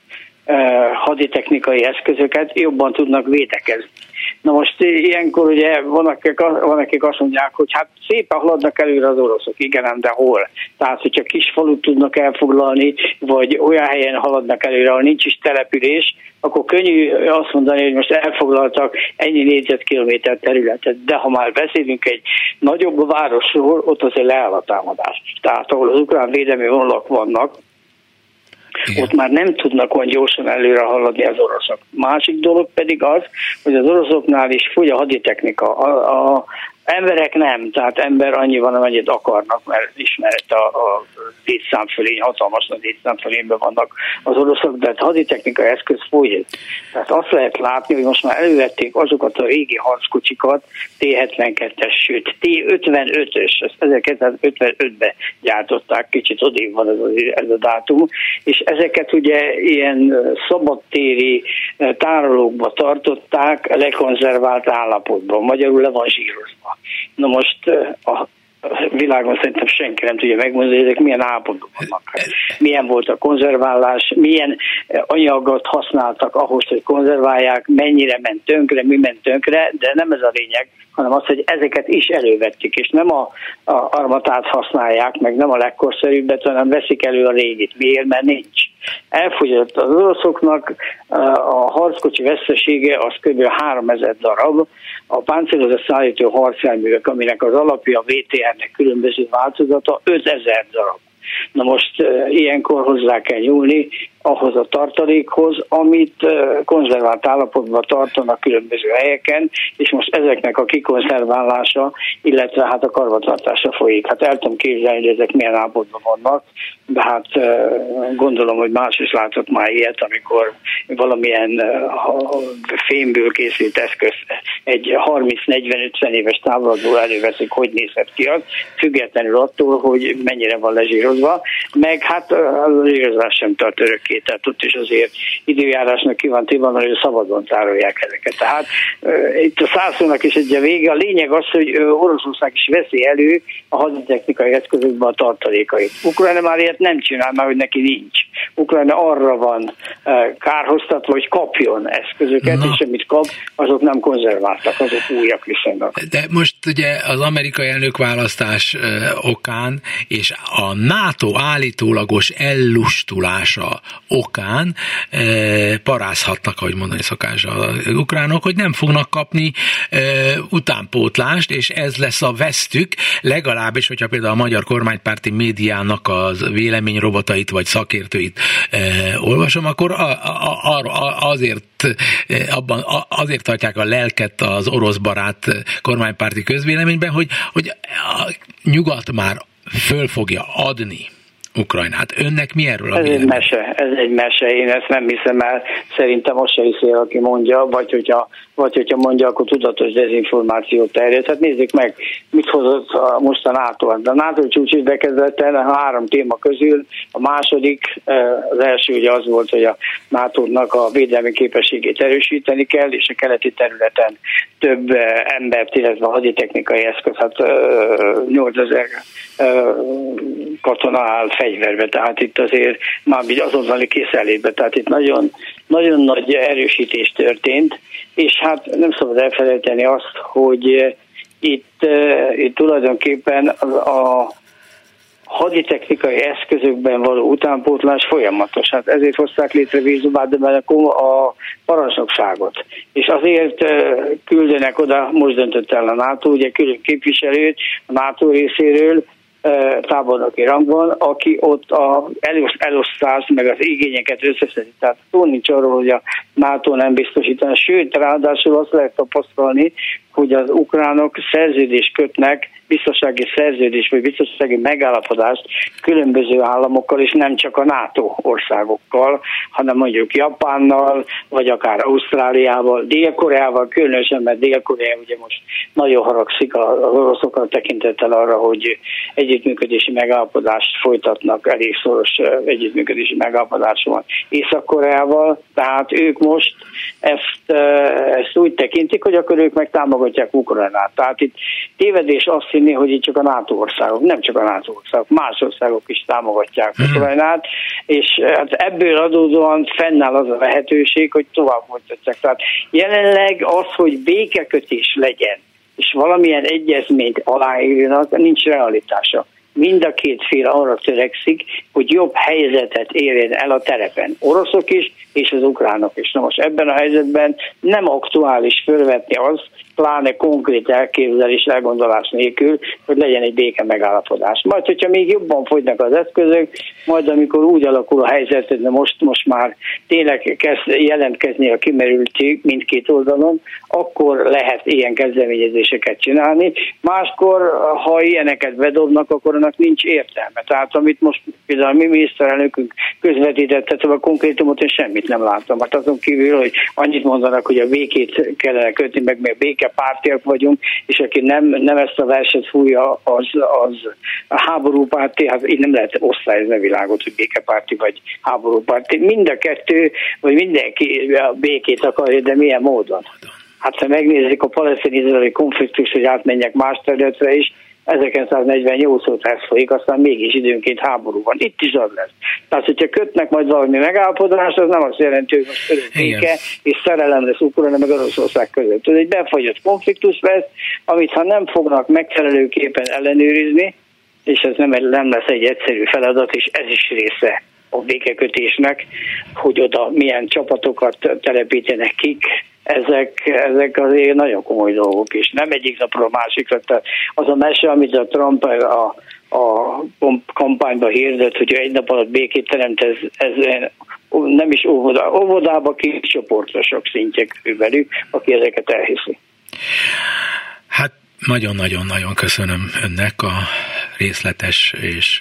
[SPEAKER 4] haditechnikai eszközöket, jobban tudnak védekezni. Na most ilyenkor ugye van akik, van, akik azt mondják, hogy hát szépen haladnak előre az oroszok, igen, de hol? Tehát, hogyha kis falut tudnak elfoglalni, vagy olyan helyen haladnak előre, ahol nincs is település, akkor könnyű azt mondani, hogy most elfoglaltak ennyi négyzetkilométer területet, de ha már beszélünk egy nagyobb városról, ott azért leáll a támadás. Tehát ahol az ukrán védelmi vonalak vannak, igen, ott már nem tudnak olyan gyorsan előre haladni az oroszok. Másik dolog pedig az, hogy az oroszoknál is fogy a haditechnika. A, a emberek nem, tehát ember annyi van, amennyit akarnak, mert ismert a, a létszámfölény, hatalmas nagy létszámfölényben vannak az oroszok, de a haditechnikai eszköz fogy. Tehát azt lehet látni, hogy most már elővették azokat a régi harckocsikat, té hetvenkettes, sőt té ötvenötös, ezt ezerkilencszázötvenötben gyártották, kicsit odébb van ez a, ez a dátum, és ezeket ugye ilyen szabadtéri tárolókba tartották lekonzervált állapotban, magyarul le van zsírozva. Na most a világon szerintem senki nem tudja megmondani, hogy ezek milyen állapotban vannak. Milyen volt a konzerválás, milyen anyagot használtak ahhoz, hogy konzerválják, mennyire ment tönkre, mi ment tönkre, de nem ez a lényeg, hanem az, hogy ezeket is elővették, és nem a, a armatát használják, meg nem a legkorszerűbbet, hanem veszik elő a régit. Miért? Mert nincs. Elfogyott az oroszoknak a harckocsi vesztesége az kb. háromezer darab, a páncélozott szállító harcjárművek, aminek az alapja a vé té er-nek különböző változata, ötezer darab. Na most ilyenkor hozzá kell nyúlni ahhoz a tartalékhoz, amit konzervált állapotban tartanak különböző helyeken, és most ezeknek a kikonzerválása, illetve hát a karbantartása folyik. Hát el tudom képzelni, hogy ezek milyen állapotban vannak, de hát gondolom, hogy más is látott már ilyet, amikor valamilyen fémből készült eszköz egy harminc-negyven-ötven éves távlatból előveszik, hogy nézhet ki az, függetlenül attól, hogy mennyire van lezsírozva, meg hát a lezsírozás sem tart örökké, tehát ott is azért időjárásnak ki van téva, hogy szabadon tárolják ezeket. Tehát uh, itt a százszónak is egy a vége. A lényeg az, hogy uh, Oroszország is veszi elő a haditechnikai eszközökben a tartalékait. Ukrajna már ilyet nem csinál, mert hogy neki nincs. Ukrajna arra van uh, kárhoztatva, hogy kapjon eszközöket, na, és amit kap, azok nem konzerváltak, azok újak viszonylag.
[SPEAKER 2] De most ugye az amerikai elnökválasztás uh, okán és a NATO állítólagos ellustulása okán e, parázhatnak, ahogy mondani szokás az ukránok, hogy nem fognak kapni e, utánpótlást, és ez lesz a vesztük, legalábbis, hogyha például a magyar kormánypárti médiának az véleményrobotait vagy szakértőit e, olvasom, akkor a, a, a, azért abban azért tartják a lelket az orosz barát kormánypárti közvéleményben, hogy, hogy a nyugat már föl fogja adni Ukrajnát. Önnek mi erről a
[SPEAKER 4] Ez
[SPEAKER 2] vélemény?
[SPEAKER 4] egy mese, ez egy mese, én ezt nem hiszem el, szerintem azt se hiszi, aki mondja, vagy hogyha, vagy hogyha mondja, akkor tudatos dezinformációt terjed. Hát nézzük meg, mit hozott a, most a NATO. A NATO csúcs bekezdeten a három téma közül a második, az első ugye az volt, hogy a nátónak a védelmi képességét erősíteni kell, és a keleti területen több embert, illetve haditechnikai eszköz, hát nyolcezer katona áll fegyverbe, tehát itt azért már azonnali készenlétbe, tehát itt nagyon, nagyon nagy erősítés történt, és hát nem szabad elfelejteni azt, hogy itt, itt tulajdonképpen a haditechnikai eszközökben való utánpótlás folyamatos. Hát ezért hozták létre Vízubádban a parancsnokságot. És azért küldenek oda, most döntött el a NATO, ugye külön képviselőt a NATO részéről, tábornoki rangban, aki ott a elosztás meg az igényeket összeszedi. Tehát szó nincs arról, hogy a NATO nem biztosítana. Sőt, ráadásul azt lehet tapasztalni, hogy az ukránok szerződést kötnek, biztonsági szerződés vagy biztonsági megállapodást különböző államokkal, és nem csak a NATO országokkal, hanem mondjuk Japánnal, vagy akár Ausztráliával, Dél-Koreával, különösen, mert Dél-Korea ugye most nagyon haragszik az oroszokra tekintettel arra, hogy együttműködési megállapodást folytatnak, elég szoros együttműködési megállapodás van Észak-Koreával, tehát ők most ezt, ezt úgy tekintik, hogy akkor ők meg támogatják Ukrajnát. Tehát itt tévedés azt hinni, hogy itt csak a NATO országok, nem csak a NATO országok, más országok is támogatják Ukrajnát, és hát ebből adódóan fennáll az a lehetőség, hogy tovább folytatják. Tehát jelenleg az, hogy békekötés legyen, és valamilyen egyezményt aláírjanak, nincs realitása. Mind a két fél arra törekszik, hogy jobb helyzetet érjen el a terepen. Oroszok is, és az ukránok is. Na most ebben a helyzetben nem aktuális fölvetni az, pláne konkrét elképzelés, elgondolás nélkül, hogy legyen egy béke megállapodás. Majd, hogyha még jobban fogynak az eszközök, majd amikor úgy alakul a helyzet, hogy most, most már tényleg kezd jelentkezni a kimerültség mindkét oldalon, akkor lehet ilyen kezdeményezéseket csinálni. Máskor, ha ilyeneket bedobnak, akkor annak nincs értelme. Tehát amit most például mi miniszterelnökünk közvetített, tehát a konkrétumot én semmit nem láttam. Hát azon kívül, hogy annyit mondanak, hogy a békét kellene kötni, meg még békepártiak vagyunk, és aki nem, nem ezt a verset fújja, az, az a háborúpárti, hát így nem lehet osztályozni a világot, hogy békepárti vagy háborúpárti. Mind a kettő, vagy mindenki a békét akarja, de milyen módon? Hát ha megnézzük a palesztin-izraeli konfliktus, hogy átmenjek más területre is, ezerkilencszáznegyvennyolc óta ez folyik, aztán mégis időnként háború van. Itt is az lesz. Tehát, hogyha kötnek majd valami megállapodást, az nem azt jelenti, hogy most között béke és szerelem lesz Ukrajna meg Oroszország között. Ez egy befagyott konfliktus lesz, amit ha nem fognak megfelelőképpen ellenőrizni, és ez nem, nem lesz egy egyszerű feladat, és ez is része a békekötésnek, hogy oda milyen csapatokat telepítenek kik, ez ezek, ezek azért nagyon komoly dolgok, és nem egyik napról a másikra. Tehát az a mese, amit a Trump a, a kampányban hirdet, hogy egy nap alatt békét teremt, ez, ez nem is óvoda, óvodába kis csoportosok szintje velük, aki ezeket elhiszi.
[SPEAKER 2] Hát nagyon-nagyon-nagyon köszönöm önnek a részletes és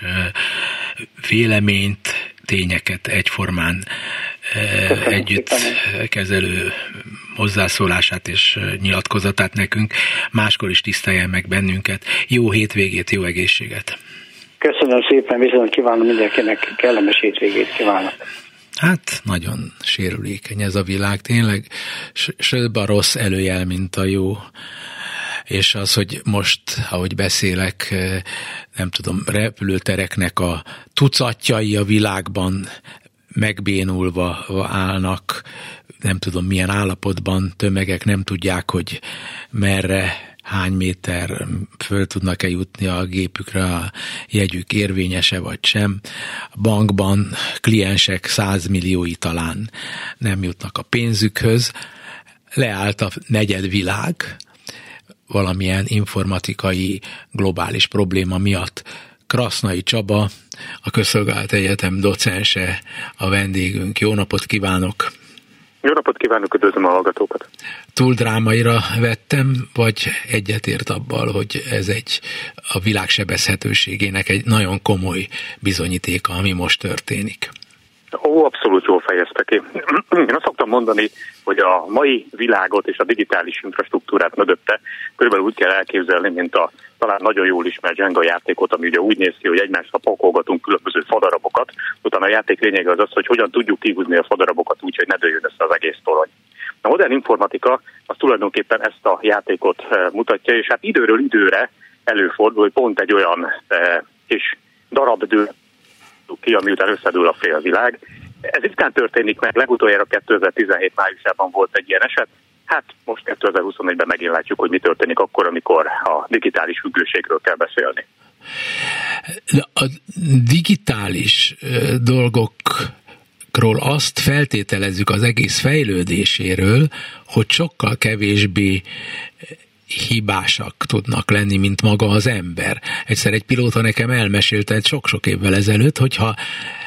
[SPEAKER 2] véleményt, tényeket egyformán Köszönöm együtt szépen. Kezelő hozzászólását és nyilatkozatát nekünk. Máskor is tiszteljen meg bennünket. Jó hétvégét, jó egészséget! Köszönöm
[SPEAKER 4] szépen, viszont kívánom mindenkinek, kellemes hétvégét kívánok!
[SPEAKER 2] Hát nagyon sérülékeny ez a világ, tényleg söbb a rossz előjel, mint a jó. És az, hogy most, ahogy beszélek, nem tudom, repülőtereknek a tucatjai a világban megbénulva állnak, nem tudom milyen állapotban, tömegek nem tudják, hogy merre, hány méter föl tudnak-e jutni a gépükre, a jegyük érvényese vagy sem. A bankban kliensek százmilliói talán nem jutnak a pénzükhöz. Leállt a negyedvilág valamilyen informatikai globális probléma miatt. Krasznai Csaba, a Közszolgálati Egyetem docense, a vendégünk. Jó napot kívánok!
[SPEAKER 5] Jó napot kívánok, üdvözlöm a hallgatókat!
[SPEAKER 2] Túl drámaira vettem, vagy egyetért abban, hogy ez egy a világ sebezhetőségének egy nagyon komoly bizonyítéka, ami most történik?
[SPEAKER 5] Ó, abszolút jól fejezte ki. Én azt szoktam mondani, hogy a mai világot és a digitális infrastruktúrát mögötte körülbelül úgy kell elképzelni, mint a talán nagyon jól ismert Jenga játékot, ami ugye úgy néz ki, hogy egymásra pakolgatunk különböző fadarabokat, utána a játék lényege az az, hogy hogyan tudjuk kihúzni a fadarabokat úgy, hogy ne dőljön össze az egész torony. A modern informatika az tulajdonképpen ezt a játékot mutatja, és hát időről időre előfordul, hogy pont egy olyan eh, kis darab dől ki, ami után összedől a félvilág. Ez ritkán történik meg, legutoljára kétezer-tizenhét májusában volt egy ilyen eset, hát most kétezer-huszonegyben megint látjuk, hogy mi történik akkor, amikor a digitális függőségről kell beszélni.
[SPEAKER 2] A digitális dolgokról azt feltételezzük az egész fejlődéséről, hogy sokkal kevésbé hibásak tudnak lenni, mint maga az ember. Egyszer egy pilóta nekem elmesélte sok-sok évvel ezelőtt, hogyha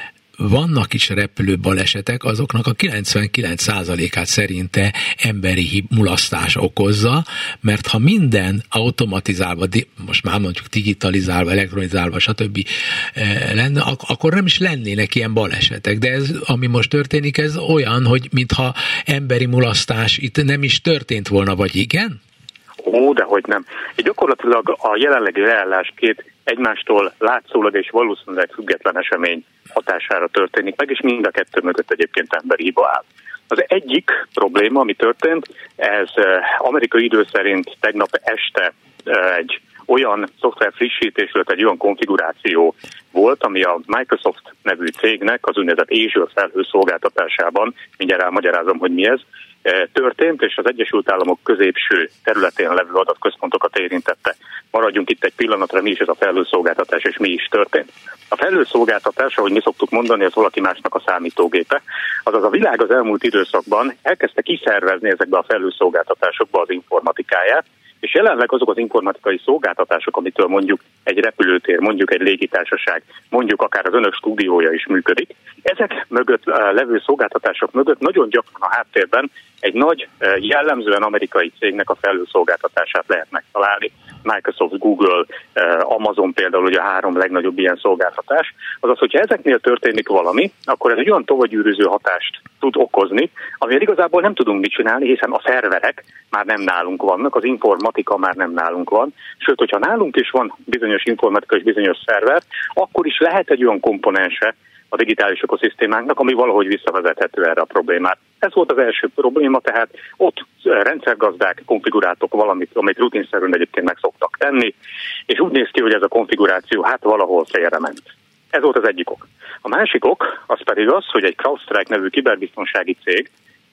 [SPEAKER 2] vannak is repülő balesetek, azoknak a kilencvenkilenc százalékát szerinte emberi mulasztás okozza, mert ha minden automatizálva, most már mondjuk digitalizálva, elektronizálva, stb. Lenne, akkor nem is lennének ilyen balesetek. De ez, ami most történik, ez olyan, hogy mintha emberi mulasztás itt nem is történt volna, vagy igen?
[SPEAKER 5] Ó, dehogy nem. Így gyakorlatilag a jelenlegi leállás két egymástól látszólag és valószínűleg független esemény hatására történik meg, és mind a kettő mögött egyébként emberi hiba áll. Az egyik probléma, ami történt, ez amerikai idő szerint tegnap este egy olyan szoftver frissítés, egy olyan konfiguráció volt, ami a Microsoft nevű cégnek az úgynevezett Azure felhőszolgáltatásában, mindjárt elmagyarázom, hogy mi ez, történt, és az Egyesült Államok középső területén levő adatközpontokat érintette. Maradjunk itt egy pillanatra, mi is ez a felhőszolgáltatás, és mi is történt. A felhőszolgáltatás, ahogy mi szoktuk mondani, az valaki másnak a számítógépe, azaz a világ az elmúlt időszakban elkezdte kiszervezni ezekbe a felhőszolgáltatásokba az informatikáját, és jelenleg azok az informatikai szolgáltatások, amitől mondjuk egy repülőtér, mondjuk egy légitársaság, mondjuk akár az önök stúdiója is működik, ezek mögött levő szolgáltatások mögött nagyon gyakran a háttérben egy nagy, jellemzően amerikai cégnek a felhőszolgáltatását lehet megtalálni. Microsoft, Google, Amazon például ugye a három legnagyobb ilyen szolgáltatás. Azaz, hogyha ezeknél történik valami, akkor ez egy olyan tovagyűrűző hatást tud okozni, amivel igazából nem tudunk mit csinálni, hiszen a szerverek már nem nálunk vannak, az informatika már nem nálunk van. Sőt, hogyha nálunk is van bizonyos informatika és bizonyos szerver, akkor is lehet egy olyan komponense a digitális ökoszisztémánknak, ami valahogy visszavezethető erre a problémát. Ez volt az első probléma, tehát ott rendszergazdák konfiguráltok valamit, amit rutinszerűen egyébként meg szoktak tenni, és úgy néz ki, hogy ez a konfiguráció hát valahol félrement. Ez volt az egyik ok. A másik ok, az pedig az, hogy egy CrowdStrike nevű kiberbiztonsági cég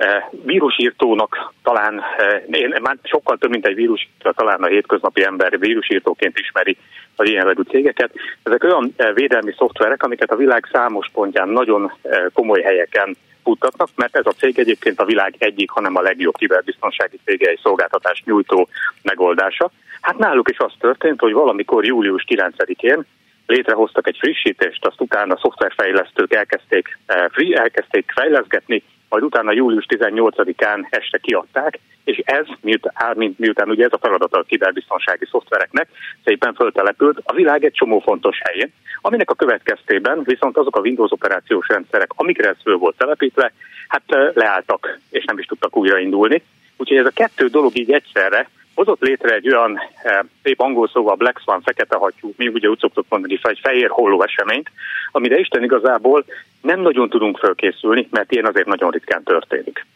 [SPEAKER 5] vírusírtónak talán, én már sokkal több, mint egy vírusírtó, talán a hétköznapi ember vírusírtóként ismeri az ilyen jellegű cégeket. Ezek olyan védelmi szoftverek, amiket a világ számos pontján nagyon komoly helyeken futtatnak, mert ez a cég egyébként a világ egyik, hanem a legjobb kiberbiztonsági cége és szolgáltatást nyújtó megoldása. Hát náluk is az történt, hogy valamikor július kilencedikén létrehoztak egy frissítést, azt utána a szoftverfejlesztők elkezdték, elkezdték fejleszgetni, majd utána július tizennyolcadikán este kiadták, és ez, miután, miután ugye ez a feladat a kiberbiztonsági szoftvereknek, szépen föltelepült a világ egy csomó fontos helyén, aminek a következtében viszont azok a Windows operációs rendszerek, amikre ez föl volt telepítve, hát leálltak, és nem is tudtak újraindulni. Úgyhogy ez a kettő dolog így egyszerre hozott létre egy olyan szép angol szóval Black Swan, fekete hattyú, mi ugye úgy szoktuk mondani, egy fehér holló eseményt, amire Isten igazából nem nagyon tudunk fölkészülni, mert ilyen azért nagyon ritkán történik.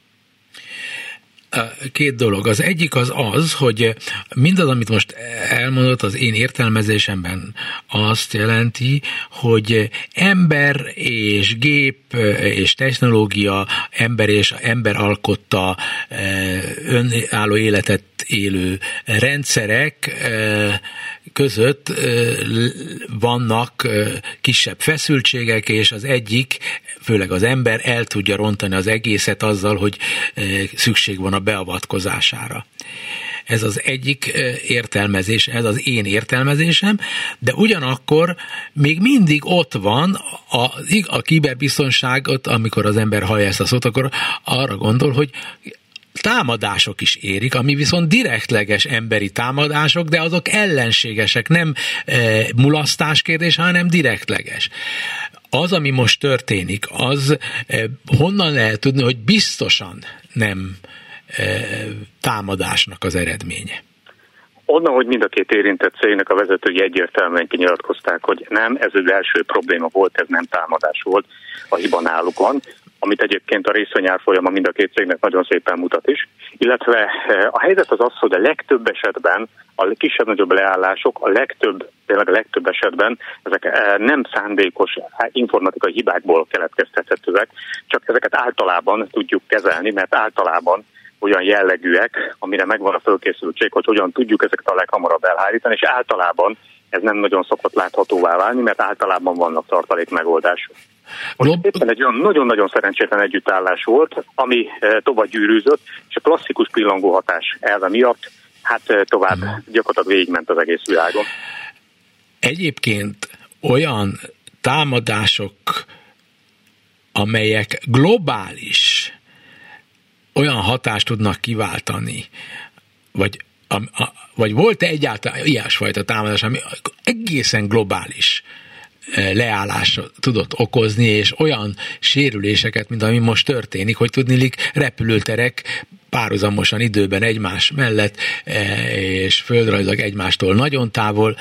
[SPEAKER 2] Két dolog. Az egyik az az, hogy mindaz, amit most elmondott, az én értelmezésemben azt jelenti, hogy ember és gép és technológia, ember és ember alkotta önálló életet élő rendszerek között vannak kisebb feszültségek, és az egyik, főleg az ember el tudja rontani az egészet azzal, hogy szükség van a beavatkozására. Ez az egyik értelmezés, ez az én értelmezésem, de ugyanakkor még mindig ott van a, a kiberbiztonságot, amikor az ember hallja ezt a szót, akkor arra gondol, hogy támadások is érik, ami viszont direktleges emberi támadások, de azok ellenségesek, nem e, mulasztás kérdése, hanem direktleges. Az, ami most történik, az e, honnan lehet tudni, hogy biztosan nem e, támadásnak az eredménye?
[SPEAKER 5] Onnan, hogy mind a két érintett cégnek a vezetői egyértelműen kinyilatkozták, hogy nem, ez az első probléma volt, ez nem támadás volt, a hiba náluk van, amit egyébként a részvényárfolyama mind a két cégnek nagyon szépen mutat is. Illetve a helyzet az az, hogy a legtöbb esetben a kisebb-nagyobb leállások, a legtöbb, tényleg a legtöbb esetben ezek nem szándékos informatikai hibákból keletkeztethetőek, csak ezeket általában tudjuk kezelni, mert általában olyan jellegűek, amire megvan a fölkészültség, hogy hogyan tudjuk ezeket a leghamarabb elhárítani, és általában ez nem nagyon szokott láthatóvá válni, mert általában vannak tartalék megoldások. Most éppen egy olyan nagyon-nagyon szerencsétlen együttállás volt, ami tovább gyűrűzött, és a klasszikus pillangó hatás elve miatt hát tovább gyakorlatilag végigment az egész világon.
[SPEAKER 2] Egyébként olyan támadások, amelyek globális olyan hatást tudnak kiváltani, vagy, a, a, vagy volt-e egyáltalán ilyesfajta támadás, ami egészen globális leállásra tudott okozni, és olyan sérüléseket, mint ami most történik, hogy tudniillik repülőterek párhuzamosan időben egymás mellett, és földrajzilag egymástól nagyon távol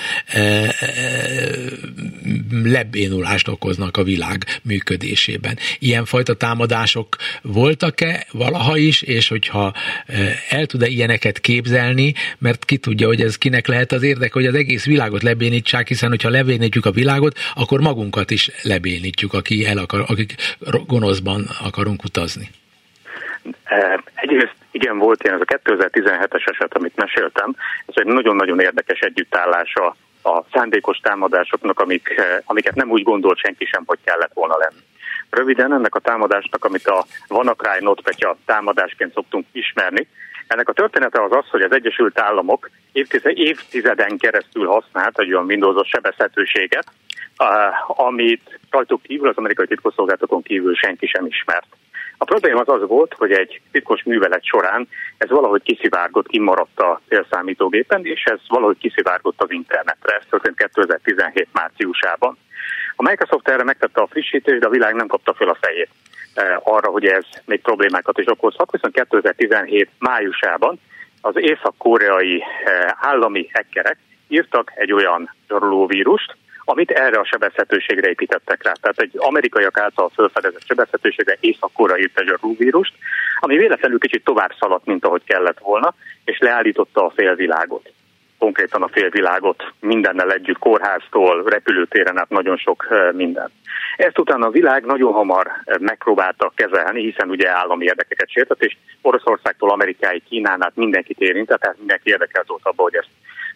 [SPEAKER 2] lebénulást okoznak a világ működésében. Ilyenfajta támadások voltak-e valaha is, és hogyha el tud-e ilyeneket képzelni, mert ki tudja, hogy ez kinek lehet az érdeke, hogy az egész világot lebénítsák, hiszen hogyha lebénítjük a világot, akkor magunkat is lebénítjük, aki el akar, akik gonoszban akarunk utazni.
[SPEAKER 5] Egyrészt igen, volt ilyen, ez a kétezer-tizenhetes eset, amit meséltem, ez egy nagyon-nagyon érdekes együttállása a szándékos támadásoknak, amik, amiket nem úgy gondolt senki sem, hogy kellett volna lenni. Röviden ennek a támadásnak, amit a WannaCry NotPetya támadásként szoktunk ismerni, ennek a története az az, hogy az Egyesült Államok évtizeden keresztül használt egy olyan Windows-os sebezhetőséget, amit rajtuk kívül, az amerikai titkosszolgálatokon kívül senki sem ismert. A probléma az az volt, hogy egy titkos művelet során ez valahogy kiszivárgott, kimaradt a célszámítógépen, és ez valahogy kiszivárgott az internetre. Ez történt kétezer-tizenhét márciusában. A Microsoft erre megtette a frissítést, de a világ nem kapta fel a fejét arra, hogy ez még problémákat is okozhat, viszont kétezer-tizenhét májusában az észak-koreai állami hackerek írtak egy olyan zsarolóvírust, amit erre a sebezhetőségre építettek rá. Tehát egy amerikaiak által felfedezett sebezhetőségre észak-korea írt egy zsarolóvírust, ami véletlenül kicsit tovább szaladt, mint ahogy kellett volna, és leállította a félvilágot. Konkrétan a félvilágot mindennel együtt, kórháztól, repülőtéren át nagyon sok minden. Ezt utána a világ nagyon hamar megpróbálta kezelni, hiszen ugye állami érdekeket sértett, és Oroszországtól Amerikáig, Kínán át mindenkit érintett, tehát mindenki érdekelt volt abban, hogy ezt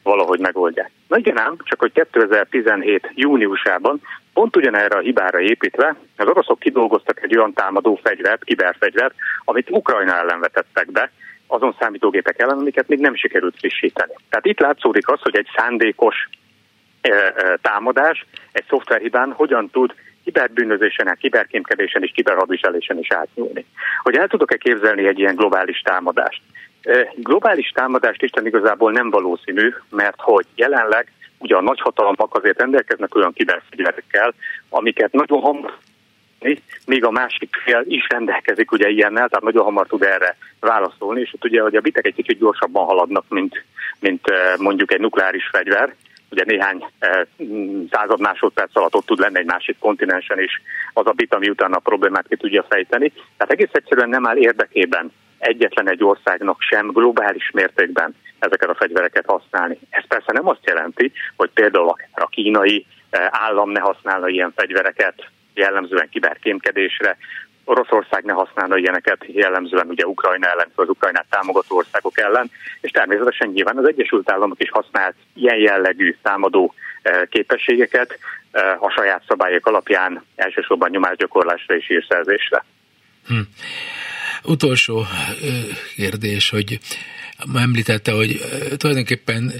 [SPEAKER 5] valahogy megoldják. Na igen ám, csak hogy kétezer-tizenhét júniusában pont ugyanerre a hibára építve az oroszok kidolgoztak egy olyan támadó fegyvert, kiberfegyvert, amit Ukrajna ellen vetettek be, azon számítógépek ellen, amiket még nem sikerült frissíteni. Tehát itt látszódik az, hogy egy szándékos e, e, támadás, egy szoftverhibán hogyan tud kiberbűnözésen, kiberkémkedésen és kiberhadviselésen is átnyúlni. Hogy el tudok-e képzelni egy ilyen globális támadást? E, globális támadást Isten igazából nem valószínű, mert hogy jelenleg ugye a nagyhatalmak azért rendelkeznek olyan kiberfegyverekkel, amiket nagyon hamar, még a másik fél is rendelkezik ugye ilyennel, tehát nagyon hamar tud erre válaszolni, és ott ugye, hogy a bitek egy kicsit gyorsabban haladnak, mint, mint mondjuk egy nukleáris fegyver, ugye néhány század másodperc alatt ott tud lenni egy másik kontinensen is az a bit, ami utána a problémát ki tudja fejteni. Tehát egész egyszerűen nem áll érdekében egyetlen egy országnak sem globális mértékben ezeket a fegyvereket használni. Ez persze nem azt jelenti, hogy például a kínai állam ne használna ilyen fegyvereket, jellemzően kiberkémkedésre, Oroszország ne használna ilyeneket, jellemzően ugye Ukrajna ellen, az Ukrajnát támogató országok ellen, és természetesen nyilván az Egyesült Államok is használt ilyen jellegű támadó képességeket a saját szabályok alapján, elsősorban nyomásgyakorlásra és hírszerzésre.
[SPEAKER 2] Hm. Utolsó kérdés, hogy említette, hogy tulajdonképpen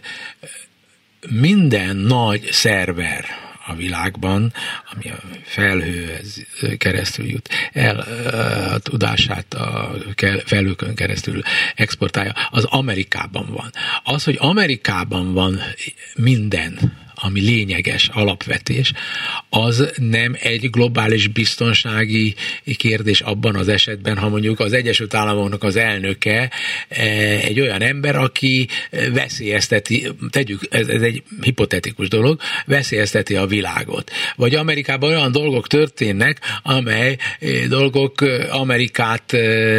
[SPEAKER 2] minden nagy szerver a világban, ami a felhőhez keresztül jut el, a tudását a felhőkön keresztül exportálja, az Amerikában van. Az, hogy Amerikában van minden, ami lényeges alapvetés, az nem egy globális biztonsági kérdés abban az esetben, ha mondjuk az Egyesült Államoknak az elnöke egy olyan ember, aki veszélyezteti, tegyük, ez, ez egy hipotetikus dolog, veszélyezteti a világot. Vagy Amerikában olyan dolgok történnek, amely dolgok Amerikát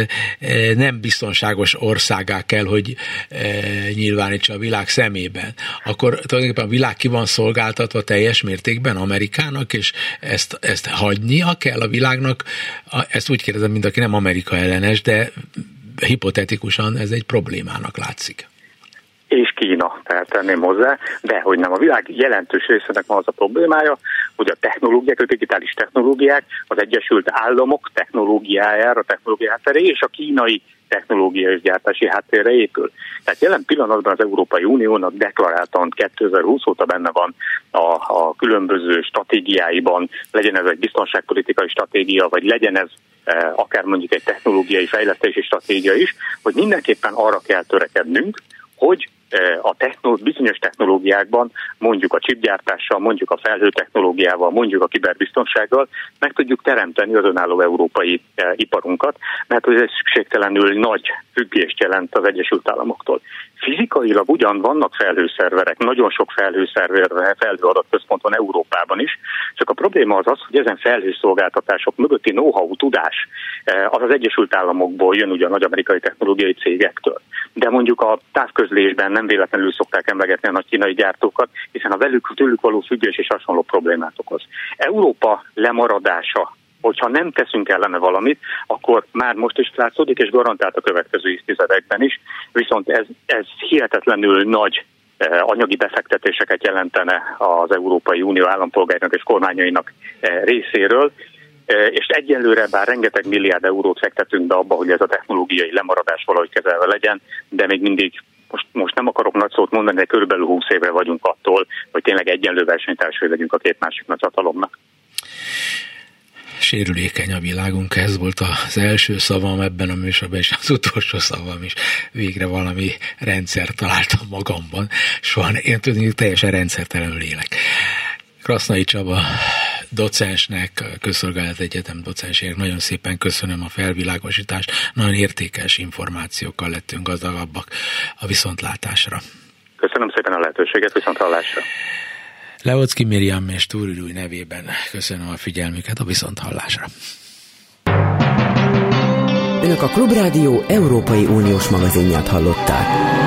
[SPEAKER 2] nem biztonságos országá kell, hogy nyilvánítsa a világ szemében. Akkor tulajdonképpen a világ ki van szolgáltatva teljes mértékben Amerikának, és ezt, ezt hagynia kell a világnak. Ezt úgy kérdezem, mint aki nem Amerika ellenes, de hipotetikusan ez egy problémának látszik.
[SPEAKER 5] És Kína, tehát tenném hozzá, de hogy nem, a világ jelentős részének ma az a problémája, hogy a technológiák, a digitális technológiák az Egyesült Államok technológiájára, technológiai háttérre és a kínai technológiai és gyártási háttérre épül. Tehát jelen pillanatban az Európai Uniónak deklaráltan kétezer-húsz óta benne van a, a különböző stratégiáiban, legyen ez egy biztonságpolitikai stratégia, vagy legyen ez e, akár mondjuk egy technológiai fejlesztési stratégia is, hogy mindenképpen arra kell törekednünk, hogy a technoló- bizonyos technológiákban, mondjuk a chipgyártással, mondjuk a felhőtechnológiával, mondjuk a kiberbiztonsággal meg tudjuk teremteni az önálló európai e, iparunkat, mert ez szükségtelenül nagy függést jelent az Egyesült Államoktól. Fizikailag ugyan vannak felhőszerverek, nagyon sok felhőszerver, felhőadatközpont van Európában is, csak a probléma az az, hogy ezen felhőszolgáltatások mögötti know-how tudás az az Egyesült Államokból jön, ugye a nagy amerikai technológiai cégektől. De mondjuk a távközlésben nem véletlenül szokták emlegetni a nagy kínai gyártókat, hiszen a velük tőlük való függés és hasonló problémát okoz. Európa lemaradása, hogyha nem teszünk ellene valamit, akkor már most is látszódik, és garantált a következő évtizedekben is, viszont ez, ez hihetetlenül nagy eh, anyagi befektetéseket jelentene az Európai Unió állampolgárainak és kormányainak eh, részéről, eh, és egyelőre bár rengeteg milliárd eurót fektetünk be abba, hogy ez a technológiai lemaradás valahogy kezelve legyen, de még mindig Most, most nem akarok nagy szót mondani, de körülbelül húsz évre vagyunk attól, hogy tényleg egyenlő versenytársai legyünk a két másik nagy hatalomnak.
[SPEAKER 2] Sérülékeny a világunk, ez volt az első szavam ebben a műsorban, és az utolsó szavam is. Végre valami rendszert találtam magamban. Soha én tudni, teljesen rendszertelenül élek. Krasznai Csaba docensnek, Közszolgálat Egyetem docensének nagyon szépen köszönöm a felvilágosítást, nagyon értékes információkkal lettünk gazdagabbak a viszontlátásra.
[SPEAKER 5] Köszönöm szépen a lehetőséget, viszonthallásra.
[SPEAKER 2] Leocki Miriam és Túri Rúj nevében köszönöm a figyelmüket, a viszonthallásra.
[SPEAKER 1] Önök a Klubrádió Európai Uniós magazinját hallották.